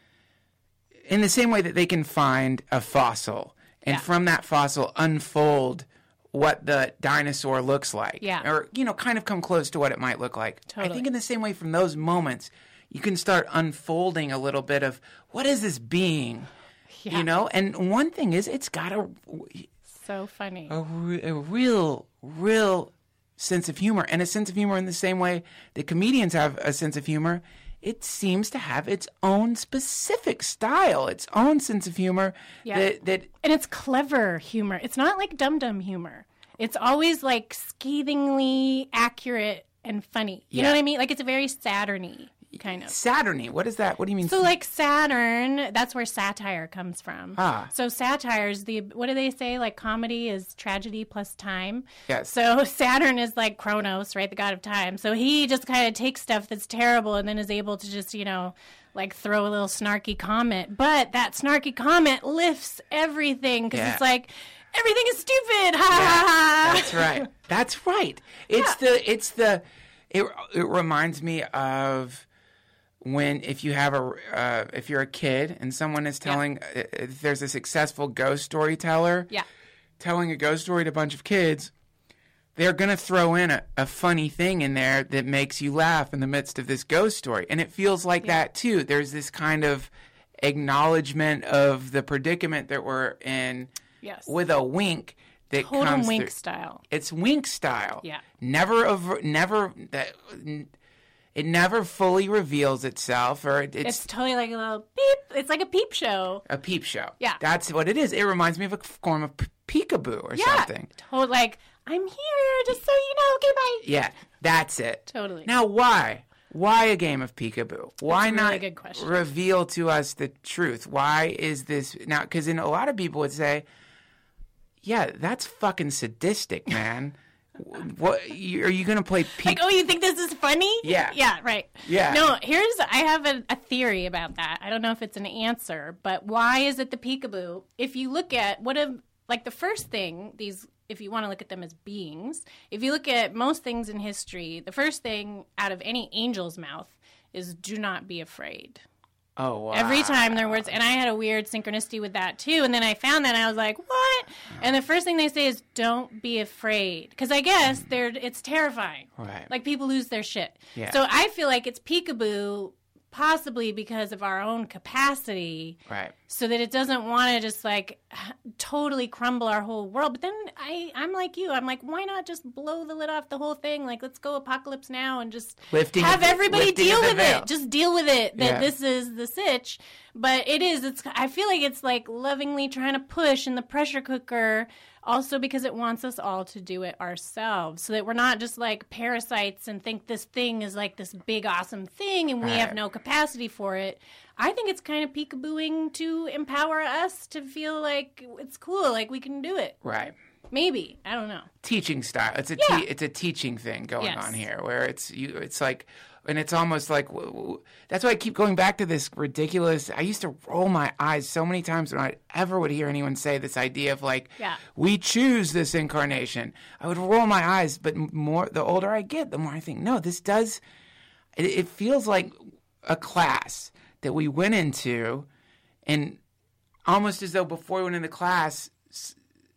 in the same way that they can find a fossil, and Yeah. from that fossil unfold what the dinosaur looks like. Yeah. Or, you know, kind of come close to what it might look like. I Totally. think in the same way from those moments, you can start unfolding a little bit of, what is this being? Yeah. You know? And one thing is, it's got a, So funny. a, re- a real, real sense of humor. And a sense of humor in the same way that comedians have a sense of humor. It seems to have its own specific style, its own sense of humor Yeah. that, that And it's clever humor. It's not like dum dum humor. It's always like scathingly accurate and funny. You know Yeah. what I mean? Like it's very Saturn-y kind of. Saturn-y. What is that? What do you mean? So like Saturn, that's where satire comes from. Ah. So satire is the, what do they say? Like comedy is tragedy plus time. Yes. So Saturn is like Kronos, right? The god of time. So he just kind of takes stuff that's terrible and then is able to just, you know, like throw a little snarky comment. But that snarky comment lifts everything because Yeah. it's like, everything is stupid. Ha ha ha. That's right. That's right. It's the, it's the, it, it reminds me of when, if you have a, uh, if you're a kid and someone is telling, uh, if there's a successful ghost storyteller Yeah. telling a ghost story to a bunch of kids, they're going to throw in a, a funny thing in there that makes you laugh in the midst of this ghost story. And it feels like that too. There's this kind of acknowledgement of the predicament that we're in Yes. with a wink that Total comes wink through. style. It's wink style. Yeah. Never over, never that. It never fully reveals itself, or it, it's, It's totally like a little beep. It's like a peep show. a peep show. Yeah. That's what it is. It reminds me of a form of p- peekaboo or Yeah. something. Totally like, I'm here just so you know. Okay, bye. Yeah, that's it. Totally. Now, why? Why a game of peekaboo? Why That's a really not good question. reveal to us the truth? Why is this now? Because in a lot of people would say, "Yeah, that's fucking sadistic, man." What you, are you going to play peek? Like, oh, you think this is funny? Yeah. Yeah, right. Yeah. No, here's, I have a, a theory about that. I don't know if it's an answer, but why is it the peekaboo? If you look at what a, like the first thing, these, if you want to look at them as beings, if you look at most things in history, the first thing out of any angel's mouth is do not be afraid. Oh, wow. Every time their words, and I had a weird synchronicity with that too. And then I found that and I was like, "What?" And the first thing they say is, "Don't be afraid," because I guess they're it's terrifying. Right. Like people lose their shit. Yeah. So I feel like it's peekaboo, possibly because of our own capacity, Right. so that it doesn't want to just like totally crumble our whole world. But then I, I'm like you. I'm like, why not just blow the lid off the whole thing? Like, let's go apocalypse now and just Lifting have of the- everybody lifting deal of the with veil. it. Just deal with it. That Yeah. this is the sitch. But it is. It's. I feel like it's like lovingly trying to push in the pressure cooker. Also because it wants us all to do it ourselves, so that we're not just like parasites and think this thing is like this big awesome thing and we have Right. no capacity for it. I think it's kind of peekabooing to empower us to feel like it's cool, like we can do it. Right. Maybe. I don't know. Teaching style. It's a Yeah. te- it's a teaching thing going Yes. on here, where it's you. It's like, and it's almost like w- w- that's why I keep going back to this ridiculous. I used to roll my eyes so many times when I ever would hear anyone say this idea of like, Yeah. we choose this incarnation. I would roll my eyes, but m- more the older I get, the more I think, no, this does. It, it feels like a class that we went into, and almost as though before we went into class, s-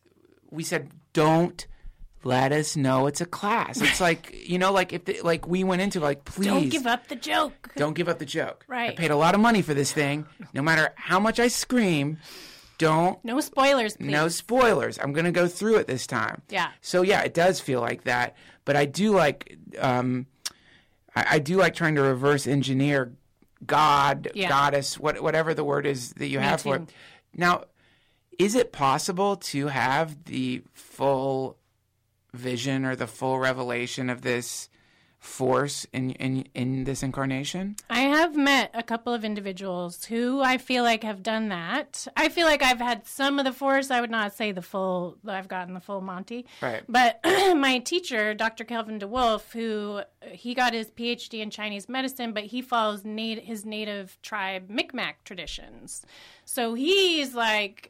we said, don't let us know it's a class. It's like, you know, like if the, like we went into like, please Don't give up the joke. don't give up the joke. Right. I paid a lot of money for this thing. No matter how much I scream, don't No spoilers, please. no spoilers. I'm going to go through it this time. Yeah. So yeah, it does feel like that. But I do like, um, I, I do like trying to reverse engineer God, Yeah. goddess, what, whatever the word is that you Me have for too. it. Now, is it possible to have the full vision or the full revelation of this force in in in this incarnation? I have met a couple of individuals who I feel like have done that. I feel like I've had some of the force. I would not say the full, I've gotten the full Monty. Right. But my teacher, Doctor Kelvin DeWolf, who he got his P H D in Chinese medicine, but he follows nat- his native tribe Micmac traditions. So he's like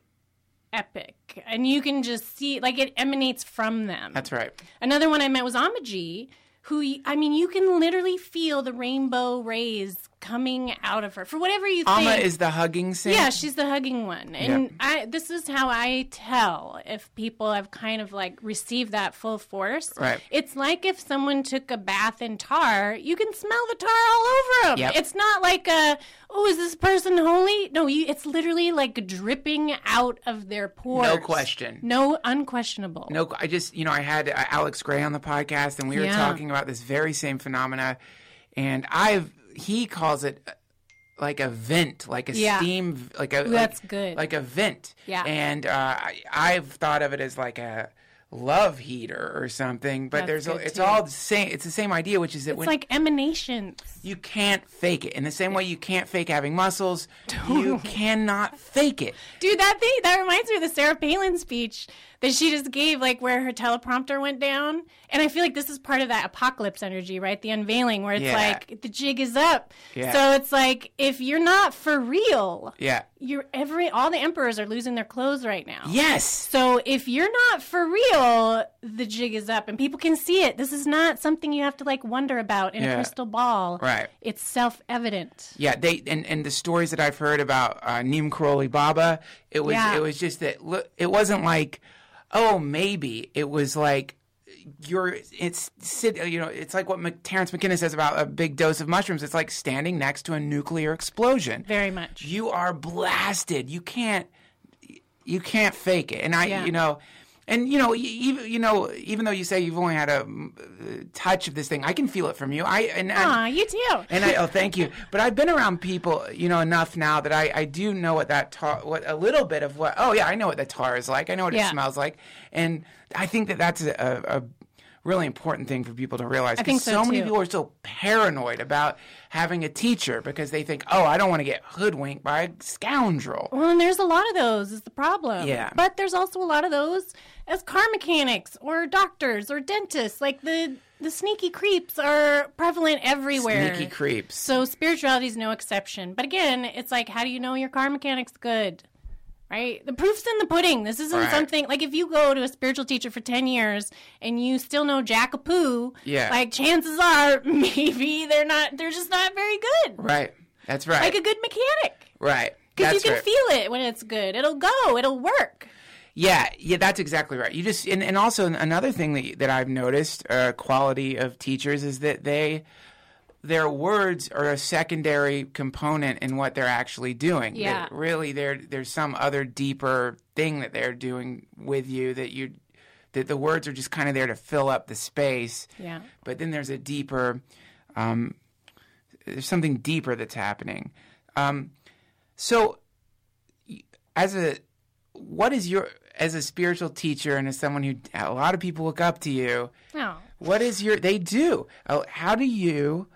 epic. And you can just see, like, it emanates from them. That's right. Another one I met was Amaji, who, I mean, you can literally feel the rainbow rays coming out of her. For whatever you think. Amma is the hugging saint? Yeah, she's the hugging one. And Yeah. I this is how I tell if people have kind of like received that full force. Right. It's like if someone took a bath in tar, you can smell the tar all over them. Yep. It's not like a, oh, is this person holy? No, you, it's literally like dripping out of their pores. No question. No, unquestionable. No, I just, you know, I had uh, Alex Gray on the podcast, and we were Yeah. talking about this very same phenomena, and I've, he calls it uh, like a vent, like a Yeah. steam, like a, Ooh, that's like, good. like a vent. Yeah. And uh, I, I've thought of it as like a love heater or something, but That's there's, a, good, it's too. all the same, it's the same idea, which is that It's when like emanations. you can't fake it. In the same way you can't fake having muscles, you cannot fake it. Dude, that thing, that reminds me of the Sarah Palin speech that she just gave, like where her teleprompter went down. And I feel like this is part of that apocalypse energy, right? The unveiling, where it's Yeah. like the jig is up. Yeah. So it's like if you're not for real, Yeah. you're every all the emperors are losing their clothes right now. Yes. So if you're not for real, the jig is up and people can see it. This is not something you have to like wonder about in Yeah. a crystal ball. Right. It's self-evident. Yeah, they and, and the stories that I've heard about uh, Neem Karoli Baba, it was Yeah. it was just that look, it wasn't like, oh maybe, it was like you're it's sit you know it's like what Mc, Terrence McKenna says about a big dose of mushrooms. It's like standing next to a nuclear explosion. Very much. You are blasted. You can't you can't fake it. And I Yeah. you know And, you know, even, you know, even though you say you've only had a uh, touch of this thing, I can feel it from you. I and, and Aw, you too. And I, oh, thank you. But I've been around people, you know, enough now that I, I do know what that tar, what a little bit of what. Oh yeah, I know what the tar is like. I know what Yeah. it smells like, and I think that that's a, a, a really important thing for people to realize. I think 'cause so, so many too. people are so paranoid about having a teacher because they think, oh, I don't want to get hoodwinked by a scoundrel. Well, and there's a lot of those is the problem. Yeah. But there's also a lot of those as car mechanics or doctors or dentists. Like the the sneaky creeps are prevalent everywhere. Sneaky creeps. So spirituality is no exception. But again, it's like, how do you know your car mechanic's good? Right? The proof's in the pudding. This isn't Right. something like if you go to a spiritual teacher for ten years and you still know jack-a-poo, Yeah. like chances are maybe they're not, they're just not very good. Right. That's right. Like a good mechanic. right. Because you That's can right. feel it when it's good. It'll go. It'll work. Yeah, yeah, that's exactly right. You just and, and also another thing that that I've noticed, uh, quality of teachers is that they their words are a secondary component in what they're actually doing. Yeah. That really, there there's some other deeper thing that they're doing with you that you that the words are just kind of there to fill up the space. Yeah. But then there's a deeper, um, there's something deeper that's happening. Um, so, as a what is your as a spiritual teacher and as someone who a lot of people look up to you, Oh. what is your they do uh, how do you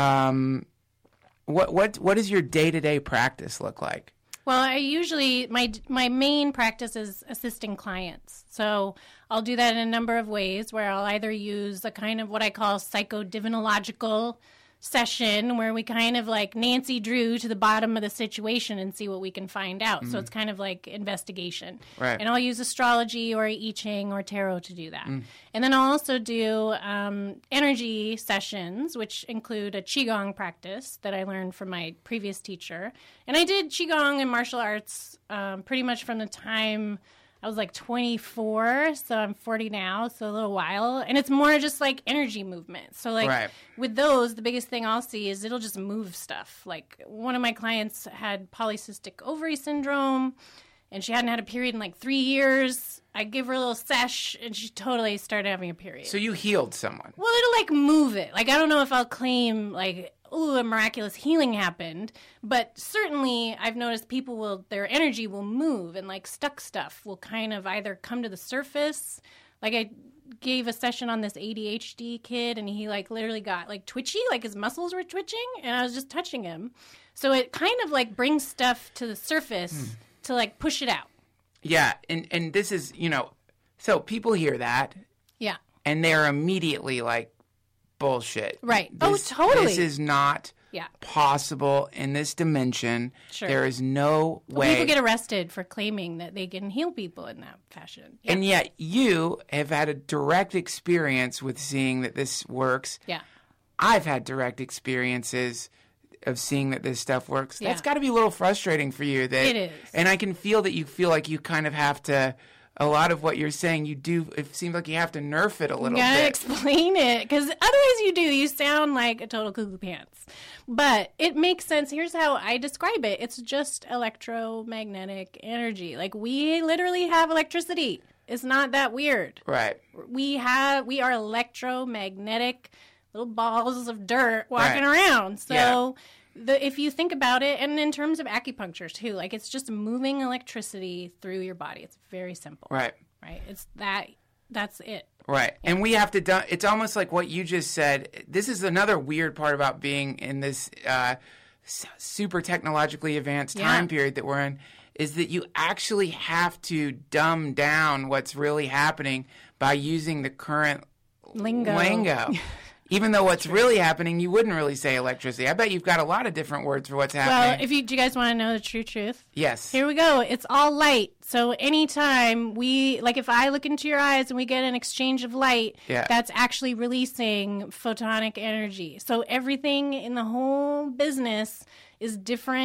um what what what does your day-to-day practice look like? Well, I usually my my main practice is assisting clients. So I'll do that in a number of ways where I'll either use a kind of what I call psychodivinological session where we kind of like Nancy Drew to the bottom of the situation and see what we can find out. So it's kind of like investigation. Right. And I'll use astrology or I Ching or tarot to do that. And then I'll also do um, energy sessions, which include a Qigong practice that I learned from my previous teacher. And I did Qigong and martial arts um, pretty much from the time I was like twenty-four, so I'm forty now, so a little while. And it's more just like energy movement. So like Right. with those, the biggest thing I'll see is it'll just move stuff. Like one of my clients had polycystic ovary syndrome, and she hadn't had a period in like three years. I give her a little sesh, and she totally started having a period. So you healed someone. Well, it'll like move it. Like I don't know if I'll claim like, ooh, a miraculous healing happened, but certainly I've noticed people will their energy will move and like stuck stuff will kind of either come to the surface. Like I gave a session on this A D H D kid and he like literally got like twitchy, like his muscles were twitching and I was just touching him. So it kind of like brings stuff to the surface to like push it out. Yeah, and and this is, you know, so people hear that Yeah. and they're immediately like, bullshit. Right. Oh, This- totally. This is not Yeah. possible in this dimension. Sure. There is no Well, way. people get arrested for claiming that they can heal people in that fashion. Yeah. And yet you have had a direct experience with seeing that this works. yeah. I've had direct experiences of seeing that this stuff works. That's Yeah. got to be a little frustrating for you. That It is. And I can feel that you feel like you kind of have to, a lot of what you're saying, you do, it seems like you have to nerf it a little You gotta bit. explain it, because otherwise you do. You sound like a total cuckoo pants. But it makes sense. Here's how I describe it. It's just electromagnetic energy. Like we literally have electricity. It's not that weird. Right. We have we are electromagnetic little balls of dirt walking Right. around. So the if you think about it, and in terms of acupuncture too, like it's just moving electricity through your body. It's very simple. Right. Right. It's that. That's it. Right. And we have to do, it's almost like what you just said. This is another weird part about being in this uh, s- super technologically advanced Yeah. time period that we're in, is that you actually have to dumb down what's really happening by using the current Lingo. lingo. Even though what's really happening, you wouldn't really say electricity. I bet you've got a lot of different words for what's Well, happening. if you do, you guys want to know the true truth? yes. Here we go. It's all light. So anytime we, like, if I look into your eyes and we get an exchange of light, Yeah. that's actually releasing photonic energy. So everything in the whole business is different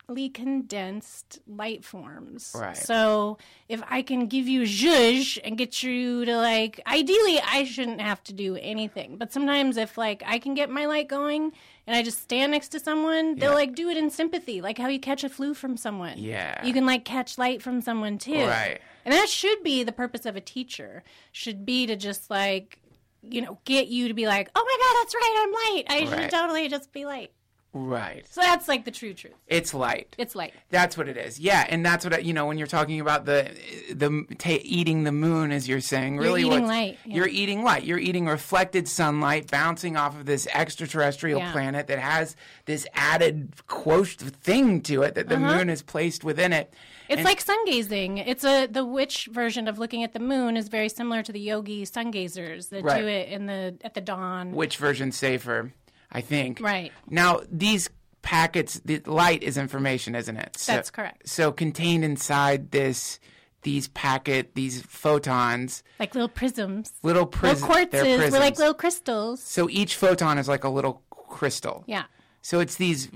highly condensed light forms. Right. So if I can give you zhuzh and get you to like, ideally I shouldn't have to do anything. But sometimes if like I can get my light going and I just stand next to someone, they'll Yeah. like do it in sympathy, like how you catch a flu from someone. Yeah. You can like catch light from someone too. Right. And that should be the purpose of a teacher, should be to just like, you know, get you to be like, oh my God, that's right, I'm light. I should Right. totally just be light. Right. So that's like the true truth. It's light. It's light. That's what it is. Yeah, and that's what I, you know when you're talking about the the ta eating the moon, as you're saying. Really, eating what's- light, yeah. You're eating light. You're eating reflected sunlight bouncing off of this extraterrestrial Yeah. planet that has this added quotient thing to it that the Uh-huh. moon is placed within it. It's And- like sun gazing. It's a the witch version of looking at the moon is very similar to the yogi sun gazers that Right. do it in the at the dawn. which version's safer, I think. Right. Now, these packets, the light is information, isn't it? So, That's correct. So contained inside this, these packet, these photons, Like little prisms. little prisms. Little quartzes. they're We're like prisms. little crystals. So each photon is like a little crystal. Yeah. So it's these,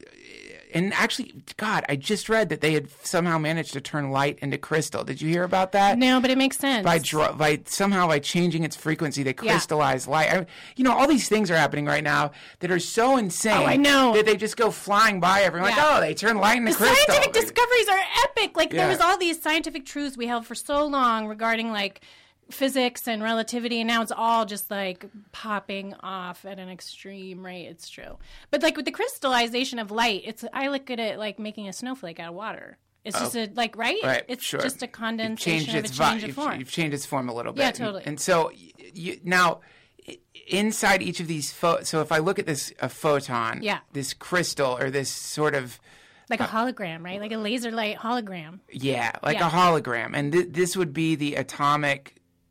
and actually, God, I just read that they had somehow managed to turn light into crystal. Did you hear about that? No, but it makes sense. By draw, by somehow by changing its frequency, they Yeah. crystallize light. I, you know, all these things are happening right now that are so insane. Oh, I know. that they just go flying by everyone. Yeah. Like, oh, they turn light into The crystal. scientific discoveries are epic. Like Yeah. there was all these scientific truths we held for so long regarding like physics and relativity, and now it's all just like popping off at an extreme rate. It's true. But like with the crystallization of light, it's I look at it like making a snowflake out of water. It's just a like right? Right, It's sure. just a You've condensation changed of a its change vi- of form. You've, you've changed its form a little bit. Yeah, And- totally. And, so y- you, now, i- inside each of these, pho- so if I look at this a photon, Yeah. this crystal or this sort of Like a hologram, right? Like a laser light hologram. yeah, like Yeah. a hologram, and th- this would be the atomic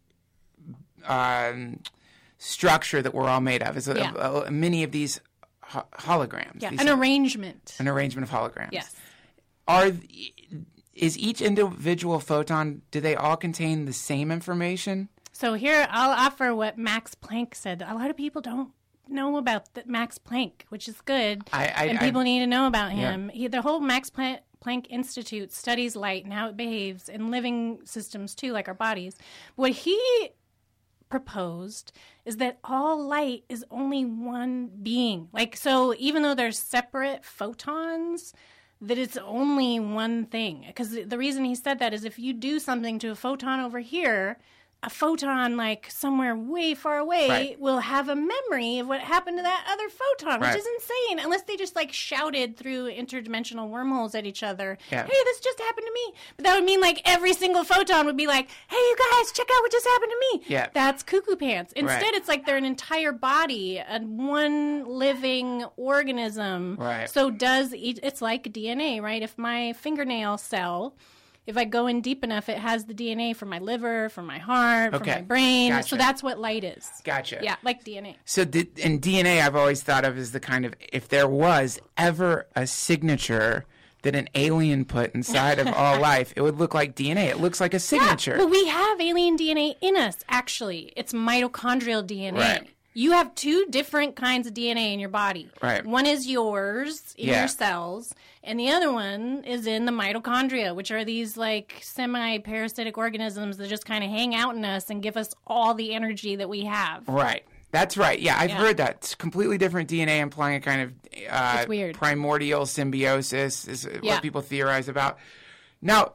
um, structure that we're all made of. Is a, Yeah. a, a, many of these ho- holograms. Yeah, these- an arrangement. an arrangement of holograms. Yes. Are th- is each individual photon? Do they all contain the same information? So here I'll offer what Max Planck said. A lot of people don't know about the Max Planck, which is good, I- I- and I- people need to know about him. He, the whole Max Planck, Planck Institute studies light and how it behaves in living systems too, like our bodies. What he proposed is that all light is only one being. Like, so even though there's separate photons, that it's only one thing. Because the reason he said that is if you do something to a photon over here, a photon like somewhere way far away Right. will have a memory of what happened to that other photon, which Right. is insane. Unless they just like shouted through interdimensional wormholes at each other, Yeah. hey, this just happened to me. But that would mean like every single photon would be like, hey, you guys, check out what just happened to me. Yeah. That's cuckoo pants. Instead, Right. it's like they're an entire body, a one living organism. Right. So does each, it's like D N A, right? If my fingernail cell, if I go in deep enough, it has the D N A from my liver, from my heart, Okay. from my brain. Gotcha. So that's what light is. Gotcha. Yeah, like D N A. So di- in D N A, I've always thought of as the kind of if there was ever a signature that an alien put inside of all life, it would look like D N A. It looks like a signature. Well, we have alien D N A in us, actually. It's mitochondrial D N A. Right. You have two different kinds of D N A in your body. Right. One is yours in Yeah. your cells, and the other one is in the mitochondria, which are these like semi-parasitic organisms that just kind of hang out in us and give us all the energy that we have. Right. That's right. Yeah, I've Yeah. heard that. It's completely different D N A implying a kind of uh, It's weird. primordial symbiosis is Yeah. what people theorize about. Now,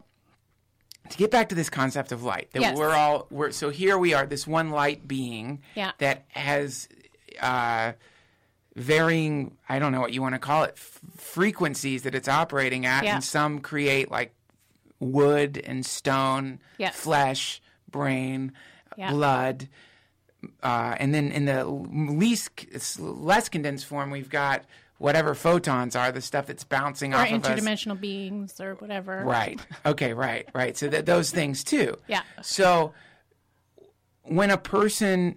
to get back to this concept of light, that Yes. we're all we're so here we are, this one light being Yeah. that has uh, varying, I don't know what you want to call it, f- frequencies that it's operating at, Yeah. and some create like wood and stone, Yes. flesh, brain, Yeah. blood. Uh, and then in the least, less condensed form, we've got whatever photons are, the stuff that's bouncing Or off of us. interdimensional beings or whatever. Right. Okay, right, right. So th- those things too. Yeah. So when a person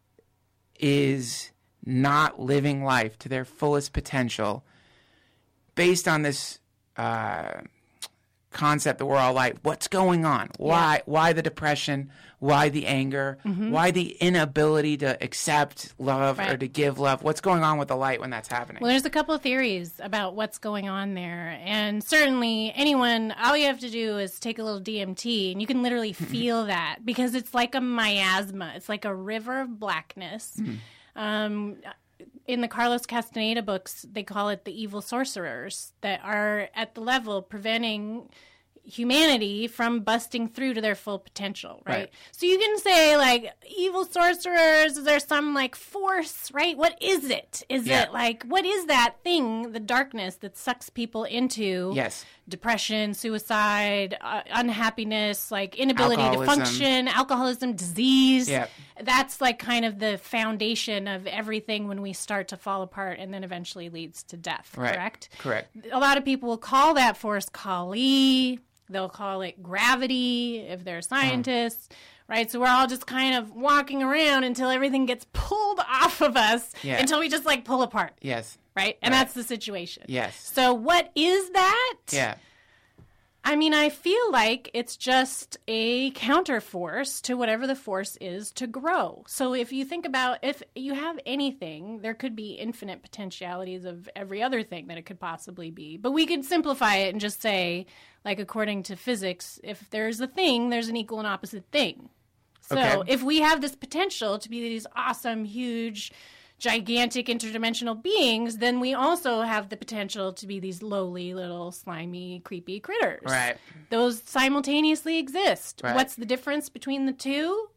is not living life to their fullest potential, based on this uh, concept that we're all light. What's going on? Why? Yeah. Why the depression? Why the anger? Mm-hmm. Why the inability to accept love Right. or to give love? What's going on with the light when that's happening? Well, there's a couple of theories about what's going on there. And certainly anyone, all you have to do is take a little D M T and you can literally feel that because it's like a miasma. It's like a river of blackness. Um, in the Carlos Castaneda books, they call it the evil sorcerers that are at the level preventing humanity from busting through to their full potential, right? Right. So you can say, like, evil sorcerers, is there some, like, force, right? What is it? Is Yeah. it, like, what is that thing, the darkness that sucks people into Yes. depression, suicide, uh, unhappiness, like, inability to Alcoholism. function, alcoholism, disease? Yeah. That's, like, kind of the foundation of everything when we start to fall apart and then eventually leads to death, Right. correct? Correct. A lot of people will call that force Kali. They'll call it gravity if they're scientists, right? So we're all just kind of walking around until everything gets pulled off of us Yeah. until we just like pull apart, Yes. right? And Right. that's the situation. Yes. So what is that? Yeah. I mean, I feel like it's just a counterforce to whatever the force is to grow. So if you think about, if you have anything, there could be infinite potentialities of every other thing that it could possibly be. But we could simplify it and just say, like, according to physics, if there's a thing, there's an equal and opposite thing. So Okay. if we have this potential to be these awesome, huge, gigantic interdimensional beings, then we also have the potential to be these lowly little slimy creepy critters. Right. Those simultaneously exist. Right. What's the difference between the two?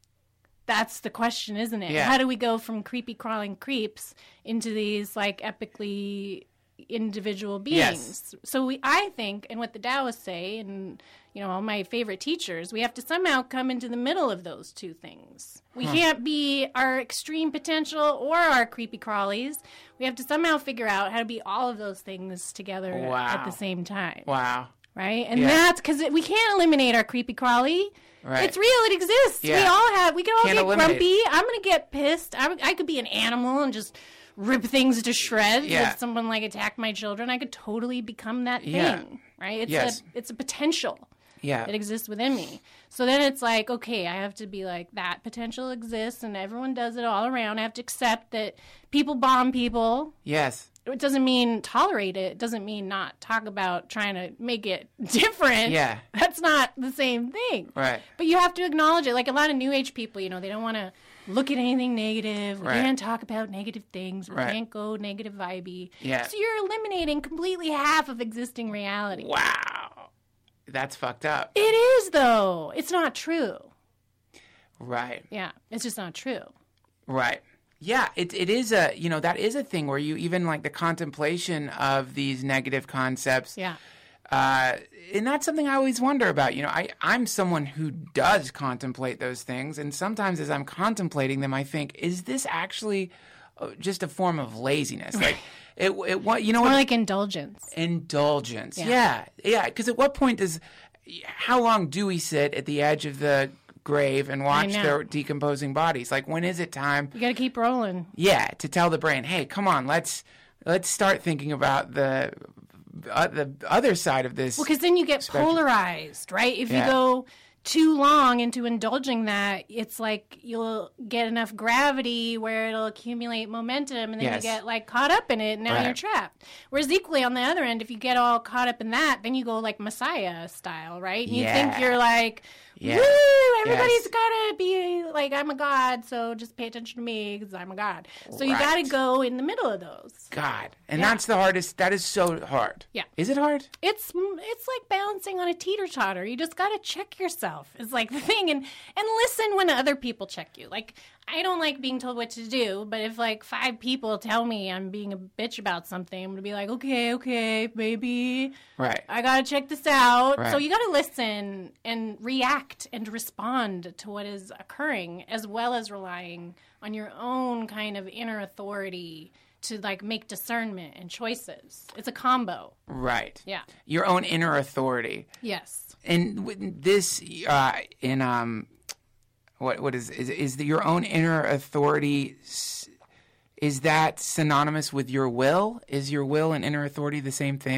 That's the question, isn't it? Yeah. How do we go from creepy crawling creeps into these like epically individual beings? Yes. So we I think, and what the Taoists say, and you know, all my favorite teachers, we have to somehow come into the middle of those two things. We can't be our extreme potential or our creepy crawlies. We have to somehow figure out how to be all of those things together Wow. at the same time. Wow. Right? And Yeah. that's because we can't eliminate our creepy crawly. Right. It's real. It exists. We Yeah. all have, we can all Can't get eliminate grumpy. I'm going to get pissed. I, I could be an animal and just rip things to shreds. Yeah. If someone like attacked my children, I could totally become that thing. Yeah. Right? It's Yes. a, it's a potential Yeah. that exists within me. So then it's like, okay, I have to be like, that potential exists and everyone does it all around. I have to accept that people bomb people. Yes. It doesn't mean tolerate it. It doesn't mean not talk about trying to make it different. Yeah. That's not the same thing. Right. But you have to acknowledge it. Like a lot of New Age people, you know, they don't want to look at anything negative. We Right. can't talk about negative things. We Right. can't go negative vibey. Yeah. So you're eliminating completely half of existing reality. Wow. That's fucked up. It is, though. It's not true. Right. Yeah, it's just not true. Right. Yeah, it it is a, you know, that is a thing where you even like the contemplation of these negative concepts. Yeah. Uh, and that's something I always wonder about. You know, I, I'm someone who does contemplate those things. And sometimes as I'm contemplating them, I think, is this actually uh, just a form of laziness? Like, it, it what, you know More what? like indulgence. Indulgence. Yeah. Yeah. Yeah. Because at what point does, how long do we sit at the edge of the grave and watch know. their decomposing bodies? Like, when is it time? You got to keep rolling. Yeah, to tell the brain, hey, come on, let's let's start thinking about the uh, the other side of this. Well, because then you get spectrum. polarized, right? If Yeah. you go too long into indulging that, it's like you'll get enough gravity where it'll accumulate momentum, and then Yes. you get like caught up in it, and now Right. you're trapped. Whereas equally on the other end, if you get all caught up in that, then you go like Messiah style, right? And you Yeah. think you're like, Yeah. woo, everybody's Yes. gotta be like, I'm a god, so just pay attention to me because I'm a god. So you Right. gotta go in the middle of those. God, and Yeah. that's the hardest. That is so hard. Yeah. Is it hard? It's it's like balancing on a teeter-totter. You just got to check yourself. It's like the thing. And, and listen when other people check you. Like, I don't like being told what to do, but if like five people tell me I'm being a bitch about something, I'm going to be like, okay, okay, maybe Right. I got to check this out. Right. So you got to listen and react and respond to what is occurring, as well as relying on your own kind of inner authority to like make discernment and choices. It's a combo. Right. Yeah. Your own inner authority. Yes. And with this, uh, in um, what what is is is the, your own inner authority? s- Is that synonymous with your will? Is your will and inner authority the same thing?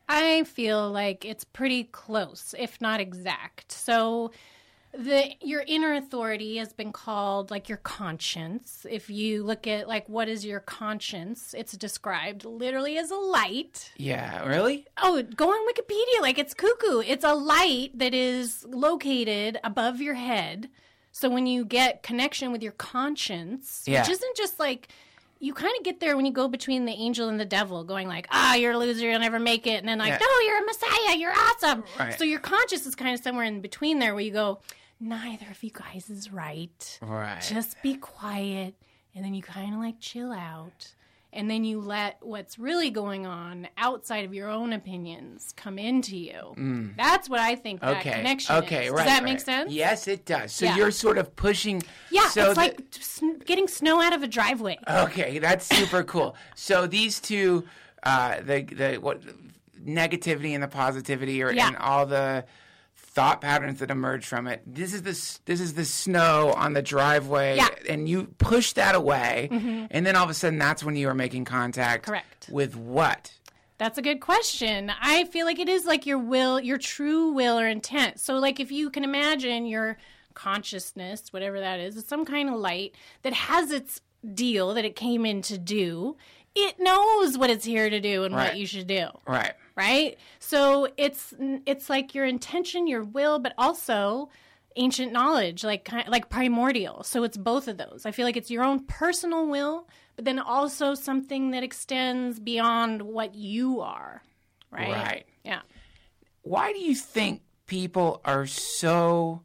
I feel like it's pretty close, if not exact. So the your inner authority has been called like your conscience. If you look at like what is your conscience, it's described literally as a light. Yeah, really? Oh, go on Wikipedia. Like it's cuckoo. It's a light that is located above your head. So when you get connection with your conscience, Yeah. which isn't just like, you kind of get there when you go between the angel and the devil, going like, ah, you're a loser, you'll never make it. And then like, Yeah. no, you're a messiah, you're awesome. Right. So your conscience is kind of somewhere in between there where you go, neither of you guys is right. Right. Just be quiet. And then you kind of like chill out. And then you let what's really going on outside of your own opinions come into you. That's what I think that Okay. connection okay, is. right. Does that right. make sense? Yes, it does. So Yeah. you're sort of pushing. Yeah, so it's the- like sn- getting snow out of a driveway. Okay, that's super cool. So these two, uh, the the what negativity and the positivity, or Yeah. and all the thought patterns that emerge from it. This is the s- this is the snow on the driveway, Yeah. and you push that away, and then all of a sudden, that's when you are making contact. Correct. With what? That's a good question. I feel like it is like your will, your true will or intent. So, like, if you can imagine your consciousness, whatever that is, it's some kind of light that has its deal that it came in to do. It knows what it's here to do and Right. what you should do. Right. Right? So it's it's like your intention, your will, but also ancient knowledge, like ki- like primordial. So it's both of those. I feel like it's your own personal will, but then also something that extends beyond what you are. Right? Right. Yeah. Why do you think people are so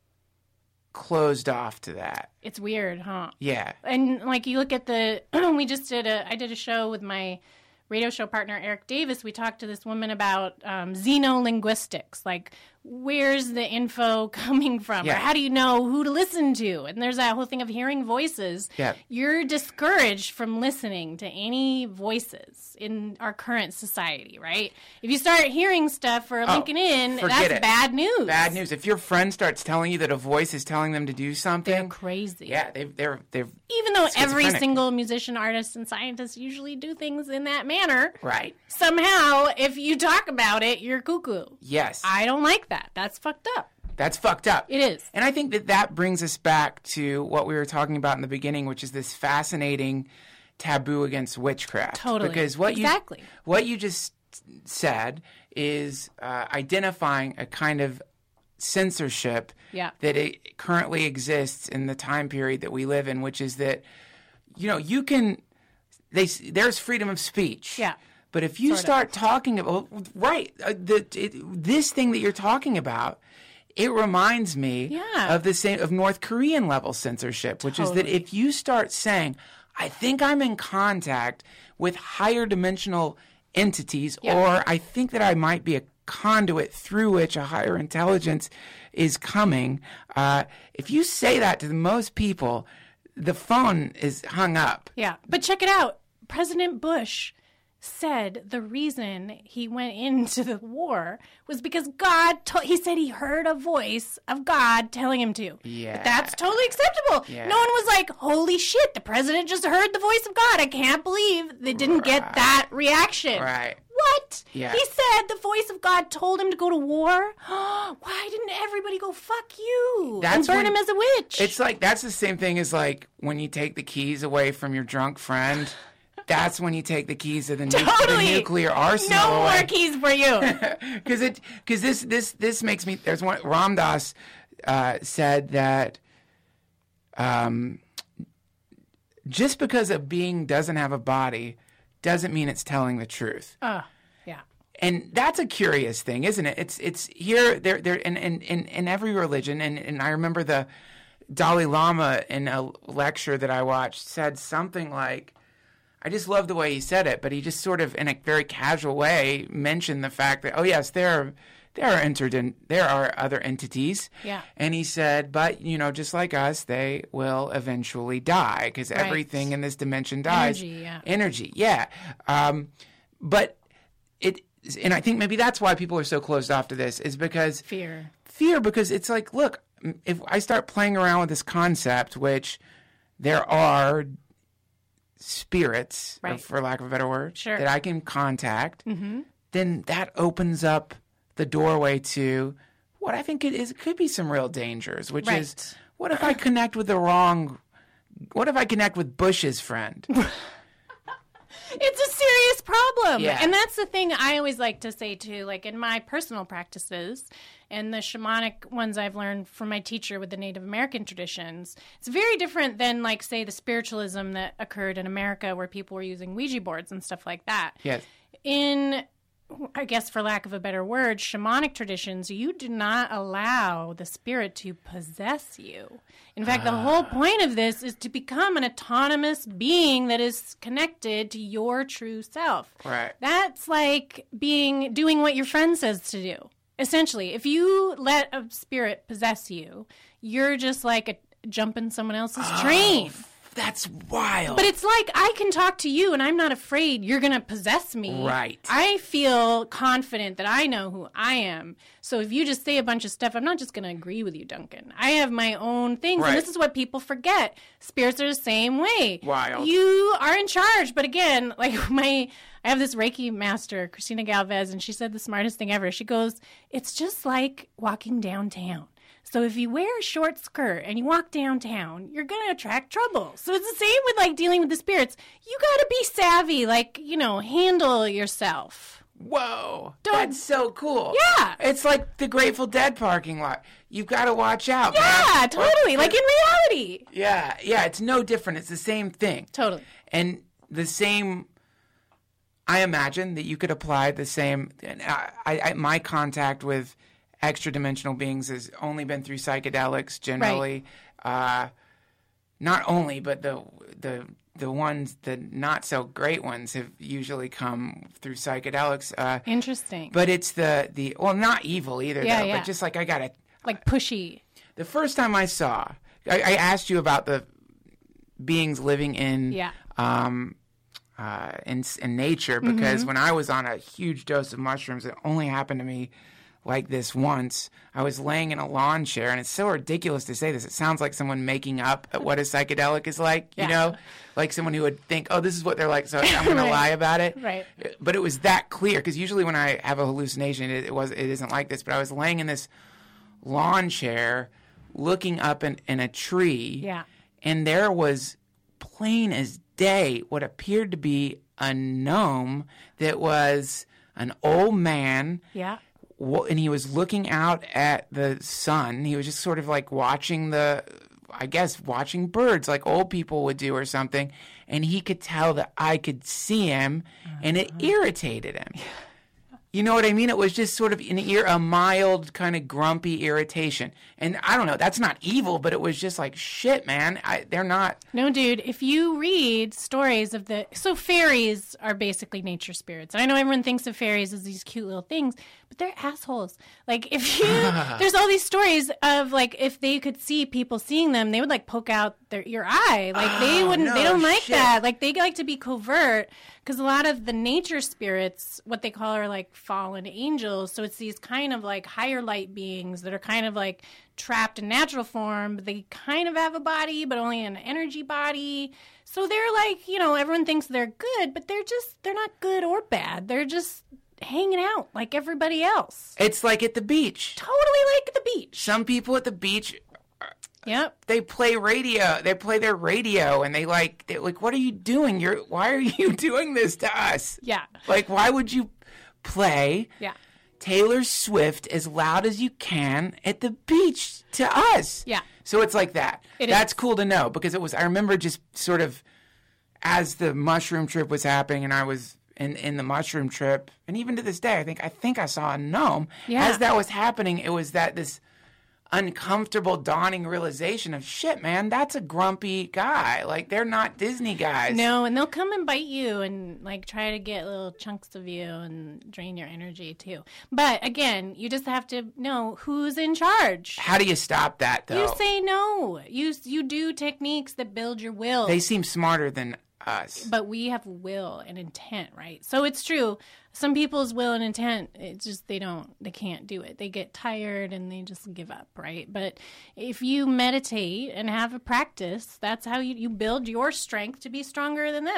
closed off to that? It's weird, huh? Yeah. And like you look at the we just did a I did a show with my radio show partner Eric Davis. We talked to this woman about um, xenolinguistics, like where's the info coming from, Yeah. or how do you know who to listen to? And there's that whole thing of hearing voices. Yeah. You're discouraged from listening to any voices in our current society, right? If you start hearing stuff or linking in, forget that's it. bad news. Bad news. If your friend starts telling you that a voice is telling them to do something, They're crazy. yeah, they, they're they're Even though every schizophrenic. single musician, artist, and scientist usually do things in that manner, right. somehow, if you talk about it, you're cuckoo. Yes, I don't like that. That's fucked up. that's fucked up. It is. And I think that that brings us back to what we were talking about in the beginning, which is this fascinating taboo against witchcraft. Totally. Because what Exactly. you what you just said is uh, identifying a kind of censorship Yeah. that it currently exists in the time period that we live in, which is that, you know, you can, they there's freedom of speech. Yeah. But if you Sort of. start talking about, right, uh, the, it, this thing that you're talking about, it reminds me Yeah. of the same, of North Korean level censorship, which is that Totally. if you start saying, I think I'm in contact with higher dimensional entities, Yeah. or I think that I might be a conduit through which a higher intelligence is coming, uh, if you say that to the most people, the phone is hung up. Yeah. But check it out. President Bush said the reason he went into the war was because God told, he said he heard a voice of God telling him to. Yeah. But that's totally acceptable. Yeah. No one was like, holy shit, the president just heard the voice of God. I can't believe they didn't get that reaction. Right. What? Yeah. He said the voice of God told him to go to war? Why didn't everybody go, fuck you, That's and burn when- him as a witch? It's like, that's the same thing as like when you take the keys away from your drunk friend. That's when you take the keys to the, nu- Totally. the nuclear arsenal no away. more keys for you. Because it, because this, this, this makes me. There's one. Ram Dass uh, said that, um, just because a being doesn't have a body, doesn't mean it's telling the truth. Oh, yeah. And that's a curious thing, isn't it? It's it's here, there, there, in in, in, in every religion. And, and I remember the Dalai Lama in a lecture that I watched said something like, I just love the way he said it, but he just sort of, in a very casual way, mentioned the fact that, oh yes, there are, there are entered in, there are other entities. Yeah. And he said, but you know, just like us, they will eventually die because Right. everything in this dimension dies. Energy, yeah. Energy, yeah. Um, but it, and I think maybe that's why people are so closed off to this, is because Fear. fear, because it's like, look, if I start playing around with this concept, which there are spirits, Right. for lack of a better word, Sure. that I can contact, then that opens up the doorway to what I think it is. It could be some real dangers, which Right. is, what if I connect with the wrong, what if I connect with Bush's friend? It's a serious problem. Yeah. And that's the thing I always like to say, too. Like, in my personal practices and the shamanic ones I've learned from my teacher with the Native American traditions, it's very different than, like, say, the spiritualism that occurred in America where people were using Ouija boards and stuff like that. Yes. In, I guess for lack of a better word, shamanic traditions, you do not allow the spirit to possess you. In fact, the whole point of this is to become an autonomous being that is connected to your true self. Right. That's like being doing what your friend says to do. Essentially, if you let a spirit possess you, you're just like a, jumping someone else's train. That's wild. But it's like I can talk to you and I'm not afraid you're going to possess me. Right. I feel confident that I know who I am. So if you just say a bunch of stuff, I'm not just going to agree with you, Duncan. I have my own things. Right. And this is what people forget. Spirits are the same way. Wild. You are in charge. But again, like my, I have this Reiki master, Christina Galvez, and she said the smartest thing ever. She goes, it's just like walking downtown. So if you wear a short skirt and you walk downtown, you're going to attract trouble. So it's the same with, like, dealing with the spirits. You got to be savvy, like, you know, handle yourself. Whoa. Don't- That's so cool. Yeah. It's like the Grateful Dead parking lot. You've got to watch out, Yeah, man. totally. Like in reality. Yeah, yeah, it's no different. It's the same thing. Totally. And the same, I imagine that you could apply the same, I, I, my contact with extra-dimensional beings has only been through psychedelics generally. Uh, not only, but the the the ones, the not so great ones, have usually come through psychedelics. Uh, Interesting. but it's the the well, not evil either, Yeah, though. yeah. But just like I got to. Like pushy. The first time I saw, I, I asked you about the beings living in Yeah. um, uh, in, in nature because Mm-hmm. when I was on a huge dose of mushrooms, it only happened to me like this once. I was laying in a lawn chair, and it's so ridiculous to say this. It sounds like someone making up what a psychedelic is like, you Yeah. know? Like someone who would think, oh, this is what they're like, so I'm going Right. to lie about it. Right. But it was that clear, because usually when I have a hallucination, it, it was it isn't like this. But I was laying in this lawn chair looking up in, in a tree, Yeah. and there was plain as day what appeared to be a gnome that was an old man, Yeah. wa- and he was looking out at the sun. He was just sort of like watching the, I guess, watching birds like old people would do or something, and he could tell that I could see him, and it irritated him. You know what I mean? It was just sort of an ear, a mild kind of grumpy irritation. And I don't know, that's not evil, but it was just like, shit, man, I, they're not. No, dude, if you read stories of the... So fairies are basically nature spirits. I know everyone thinks of fairies as these cute little things, but they're assholes. Like, if you... there's all these stories of, like, if they could see people seeing them, they would, like, poke out their your eye. Like, they Oh, wouldn't... no they don't like shit. that. Like, they like to be covert, because a lot of the nature spirits, what they call are, like, fallen angels. So it's these kind of, like, higher light beings that are kind of, like, trapped in natural form, but they kind of have a body, but only an energy body. So they're like, you know, everyone thinks they're good, but they're just, they're not good or bad. They're just hanging out like everybody else. It's like at the beach. Totally like the beach. Some people at the beach, Yep. they play radio. They play their radio, and they like, they're like, what are you doing? You're, why are you doing this to us? Yeah. Like, why would you play Yeah. Taylor Swift as loud as you can at the beach to us? Yeah. So it's like that. It That's is. cool to know, because it was, I remember just sort of as the mushroom trip was happening, and I was in, in the mushroom trip, and even to this day, I think I think I saw a gnome. Yeah. As that was happening, it was that this uncomfortable dawning realization of, shit, man, that's a grumpy guy. Like, they're not Disney guys. No, and they'll come and bite you and like try to get little chunks of you and drain your energy too. But again, you just have to know who's in charge. How do you stop that, though? You say no. You you do techniques that build your will. They seem smarter than us. But we have will and intent, right? So it's true. Some people's will and intent, it's just they don't, they can't do it. They get tired and they just give up, right? But if you meditate and have a practice, that's how you, you build your strength to be stronger than them.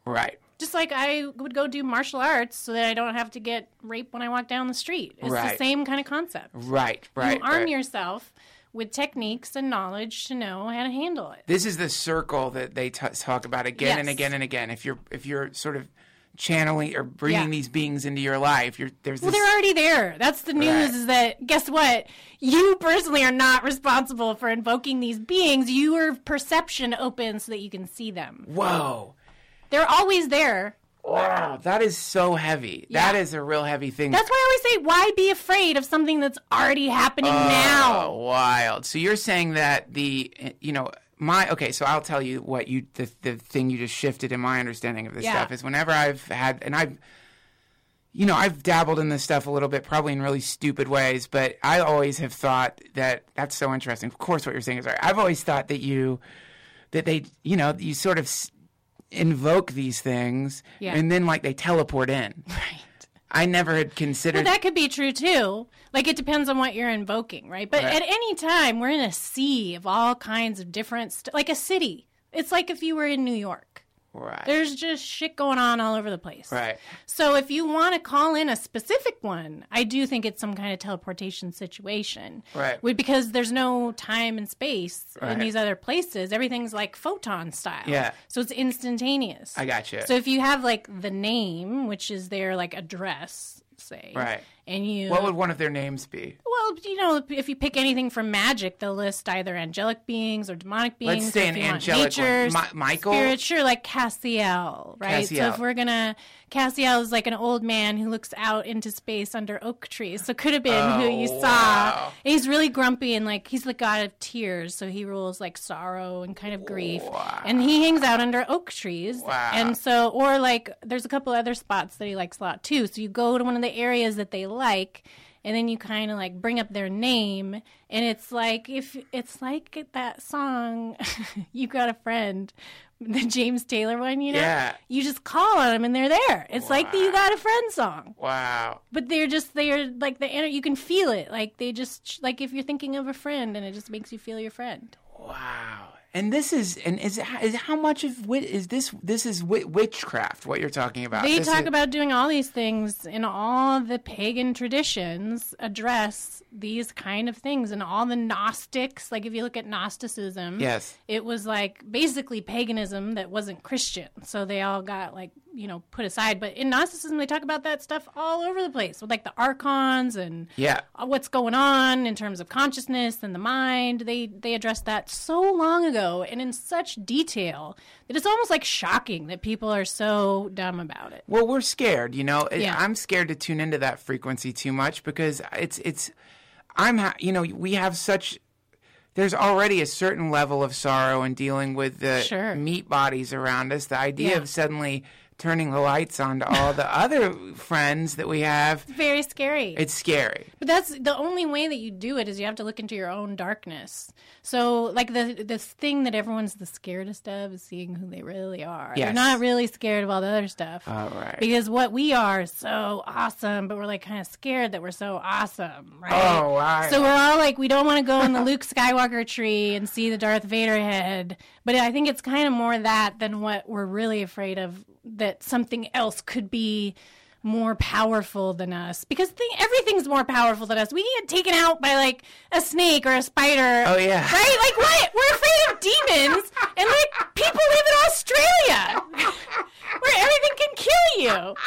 Right. Just like I would go do martial arts so that I don't have to get raped when I walk down the street. It's Right. the same kind of concept. Right, right, You arm right. yourself with techniques and knowledge to know how to handle it. This is the circle that they t- talk about again and Yes. again and again. If you're if you're sort of channeling or bringing Yeah. these beings into your life, you're there's Well, this. they're already there. That's the news Right. is that, guess what? You personally are not responsible for invoking these beings. Your perception opens so that you can see them. Whoa. They're always there. Wow, that is so heavy. Yeah. That is a real heavy thing. That's why I always say, why be afraid of something that's already happening Oh, now? wild. So you're saying that the, you know, my, okay, so I'll tell you what you, the, the thing you just shifted in my understanding of this Yeah. stuff is whenever I've had, and I've, you know, I've dabbled in this stuff a little bit, probably in really stupid ways, but I always have thought that, that's so interesting. Of course, what you're saying is right. I've always thought that you, that they, you know, you sort of s- invoke these things Yeah. and then like they teleport in. Right. I never had considered. Well, that could be true too. Like it depends on what you're invoking, right? But Right. at any time, we're in a sea of all kinds of different, st- like a city. It's like if you were in New York. Right. There's just shit going on all over the place. Right. So if you want to call in a specific one, I do think it's some kind of teleportation situation. Right. We- Because there's no time and space Right. in these other places. Everything's like photon style. Yeah. So it's instantaneous. I gotcha. So if you have like the name, which is their like address, say. Right. And you. What would one of their names be? Well, you know, if you pick anything from magic, they'll list either angelic beings or demonic beings. Let's say or an if you want angelic one. nature, Mi- Michael? Spirit, sure, like Cassiel, right? So Cassiel. if we're gonna, Cassiel is like an old man who looks out into space under oak trees. So could have been who you Oh, saw. wow. And he's really grumpy and like he's the god of tears, so he rules like sorrow and kind of grief. Wow. And he hangs out under oak trees. Wow. And so, or like, there's a couple other spots that he likes a lot too. So you go to one of the areas that they like. And then you kind of like bring up their name, and it's like if it's like that song, "You Got a Friend," the James Taylor one, you know. Yeah. You just call on them, and they're there. It's like the "You Got a Friend" song, Wow. but they're just they're like the ener- you can feel it. Like they just like if you're thinking of a friend, and it just makes you feel your friend. Wow. And this is and is, is how much of wit is this? This is wi- witchcraft. What you're talking about? They This talk is- about doing all these things in all the pagan traditions address these kind of things, and all the Gnostics, like if you look at Gnosticism, Yes. it was like basically paganism that wasn't Christian. So they all got like, you know, put aside. But in Gnosticism, they talk about that stuff all over the place with like the archons and Yeah. what's going on in terms of consciousness and the mind. They they addressed that so long ago and in such detail that it's almost like shocking that people are so dumb about it. Well, we're scared, you know. Yeah. I'm scared to tune into that frequency too much because it's it's I'm ha- you know, we have such there's already a certain level of sorrow in dealing with the Sure. meat bodies around us. The idea Yeah. of suddenly turning the lights on to all the other friends that we have, Very scary. it's scary. But that's the only way that you do it is you have to look into your own darkness. So, like the the thing that everyone's the scaredest of is seeing who they really are. They're Yes. not really scared of all the other stuff. All right. Because what we are is so awesome, but we're like kind of scared that we're so awesome, right? Oh, wow. So we're all like, we don't want to go in the Luke Skywalker tree and see the Darth Vader head. But I think it's kind of more that than what we're really afraid of, that something else could be more powerful than us, because thing, everything's more powerful than us. We get taken out by like a snake or a spider. Oh, yeah. Right? Like what? We're afraid of demons, and like people live in Australia where everything can kill you.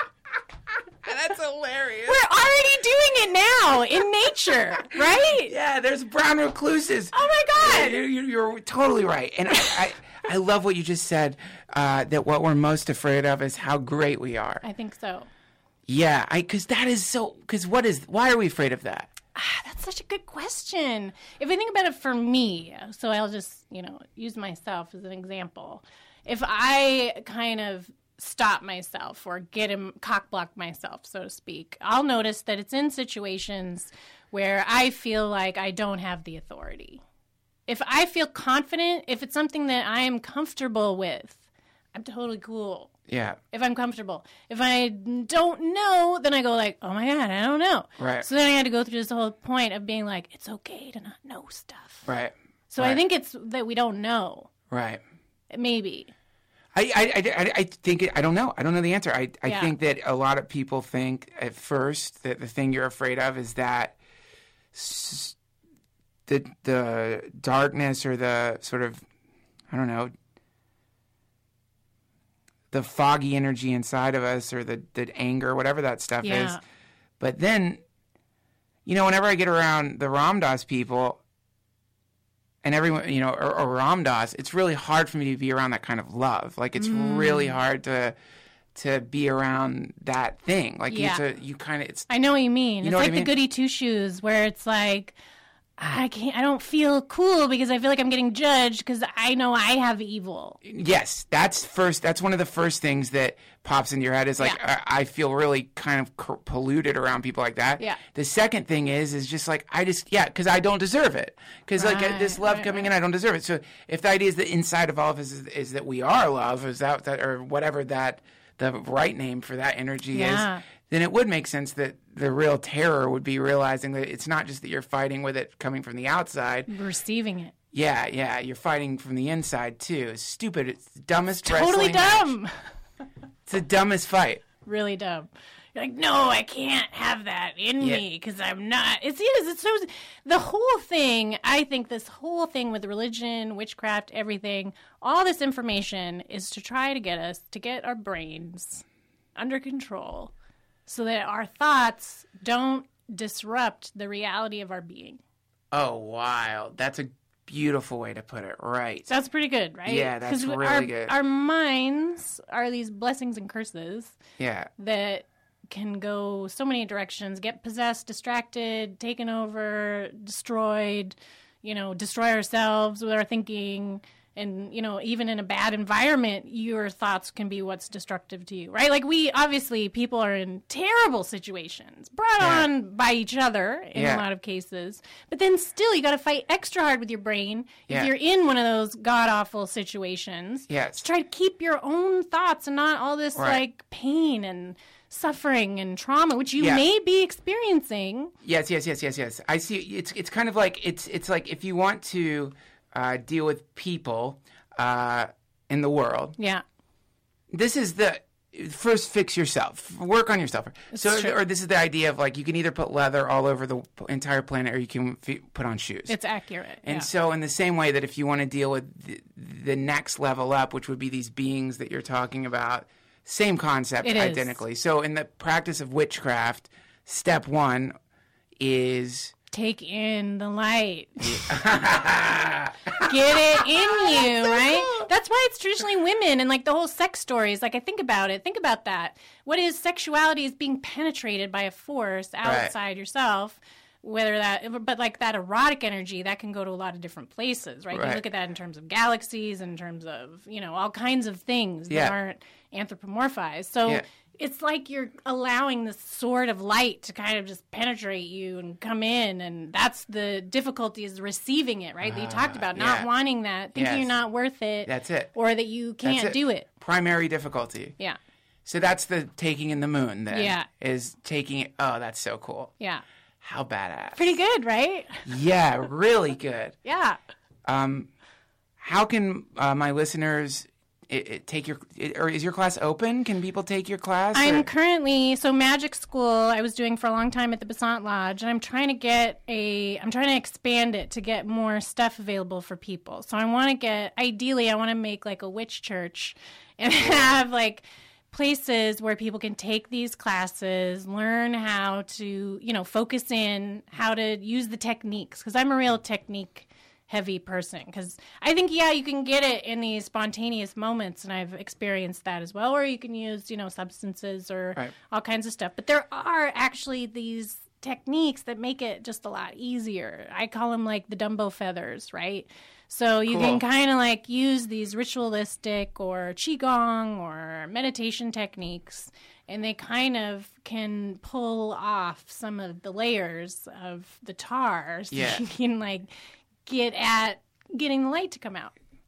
That's hilarious. We're already doing it now in nature, right? Yeah, there's brown recluses. Oh my God. You're, you're, you're totally right. And I, I, I love what you just said, uh, that what we're most afraid of is how great we are. I think so. Yeah, I because that is so, because what is, why are we afraid of that? Ah, that's such a good question. If I think about it for me, so I'll just, you know, use myself as an example. If I kind of stop myself or get him cock block myself, so to speak, I'll notice that it's in situations where I feel like I don't have the authority. If I feel confident, if it's something that I am comfortable with, I'm totally cool. Yeah. If I'm comfortable. If I don't know, then I go like, oh my God, I don't know. Right. So then I had to go through this whole point of being like, it's okay to not know stuff. Right. So Right. I think it's that we don't know. Right. Maybe. I, I, I, I think it, I don't know. I don't know the answer. I, I Yeah. think that a lot of people think at first that the thing you're afraid of is that s- the the darkness or the sort of, I don't know, the foggy energy inside of us or the, the anger, whatever that stuff Yeah. is. But then, you know, whenever I get around the Ram Dass people and everyone, you know, or, or Ram Dass, it's really hard for me to be around that kind of love. Like, it's Mm. really hard to to be around that thing. Like, Yeah. you, to, you kind of, it's, I know what you mean. You It's know what like I mean? the goody two shoes where it's like, I can't, I don't feel cool because I feel like I'm getting judged because I know I have evil. yes, that's first, that's one of the first things that pops into your head is like, Yeah. I, I feel really kind of cor- polluted around people like that. Yeah. The second thing is, is just like, I just, yeah, because I don't deserve it. Because like Right, this love right, coming in, I don't deserve it. So if the idea is that inside of all of us is, is that we are love, is that, that, or whatever that, the right name for that energy Yeah. is, then it would make sense that the real terror would be realizing that it's not just that you're fighting with it coming from the outside. Receiving it. Yeah, yeah, you're fighting from the inside too. It's stupid. It's the dumbest Totally wrestling match. dumb. It's the dumbest fight. Really dumb. You're like, no, I can't have that in Yeah. me because I'm not. It's, it is. It's so. The whole thing, I think this whole thing with religion, witchcraft, everything, all this information is to try to get us, to get our brains under control so that our thoughts don't disrupt the reality of our being. Oh, wow. That's a beautiful way to put it. Right. So that's pretty good, right? Yeah, that's 'Cause really our, good. Our minds are these blessings and curses Yeah. that can go so many directions, get possessed, distracted, taken over, destroyed, you know, destroy ourselves with our thinking. And, you know, even in a bad environment, your thoughts can be what's destructive to you, right? Like we, obviously, people are in terrible situations, brought Yeah. on by each other in Yeah. a lot of cases. But then still, you got to fight extra hard with your brain Yeah. if you're in one of those god-awful situations. Yes. To try to keep your own thoughts and not all this, Right. like, pain and suffering and trauma, which you Yeah. may be experiencing. Yes, yes, yes, yes, yes. I see. It's it's kind of like it's it's like if you want to uh, deal with people uh, in the world, Yeah. this is the first fix yourself, work on yourself. So, true. or this is the idea of like you can either put leather all over the entire planet, or you can f- put on shoes. It's accurate. And yeah. so, in the same way that if you want to deal with the, the next level up, which would be these beings that you're talking about, same concept It is. identically. So, in the practice of witchcraft, step one is Take in the light. Get it in you, right? That's why it's traditionally women and like the whole sex stories. Like I think about it. Think about that. What is sexuality is being penetrated by a force outside yourself. Whether that, but like that erotic energy, that can go to a lot of different places, right? Right. You look at that in terms of galaxies, in terms of, you know, all kinds of things Yeah. that aren't anthropomorphized. So Yeah. it's like you're allowing this sword of light to kind of just penetrate you and come in, and that's the difficulty is receiving it, right? That you talked about, not yeah. wanting that, thinking Yes. you're not worth it. That's it. Or that you can't That's do it. primary difficulty. Yeah. So that's the taking in the moon. Then Yeah. is taking it. Oh, that's so cool. Yeah. How badass. Pretty good, right? Yeah, really good. Yeah. Um, how can uh, my listeners it, it take your it, or is your class open? Can people take your class? I'm or- currently so magic school I was doing for a long time at the Besant Lodge, and I'm trying to get a I'm trying to expand it to get more stuff available for people. So I want to get ideally I want to make like a witch church and have like places where people can take these classes, learn how to, you know, focus in, how to use the techniques, because I'm a real technique heavy person. Because I think, yeah, you can get it in these spontaneous moments, and I've experienced that as well, or you can use, you know, substances or Right. all kinds of stuff. But there are actually these techniques that make it just a lot easier. I call them like the Dumbo feathers, right? So you Cool. can kind of like use these ritualistic or qigong or meditation techniques, and they kind of can pull off some of the layers of the tar so Yeah. you can like get at getting the light to come out.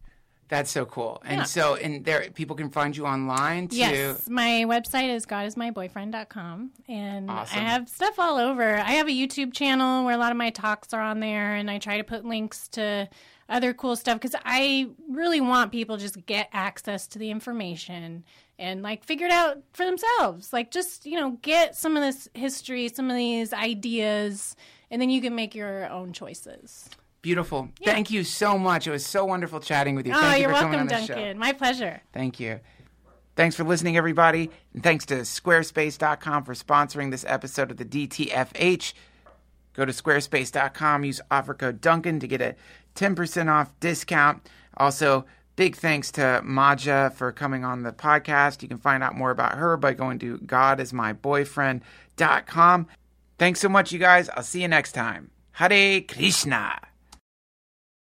That's so cool. And Yeah. so, and there, people can find you online too. Yes, my website is god is my boyfriend dot com, and Awesome. I have stuff all over. I have a YouTube channel where a lot of my talks are on there, and I try to put links to other cool stuff because I really want people just to get access to the information and like figure it out for themselves. Like just, you know, get some of this history, some of these ideas, and then you can make your own choices. Beautiful. Thank you so much. It was so wonderful chatting with you. Oh, Thank you you're for coming welcome, on the show. Duncan. My pleasure. Thank you. Thanks for listening, everybody. And thanks to squarespace dot com for sponsoring this episode of the D T F H. Go to squarespace dot com, use offer code Duncan to get a ten percent off discount. Also, big thanks to Maja for coming on the podcast. You can find out more about her by going to god is my boyfriend dot com. Thanks so much, you guys. I'll see you next time. Hare Krishna.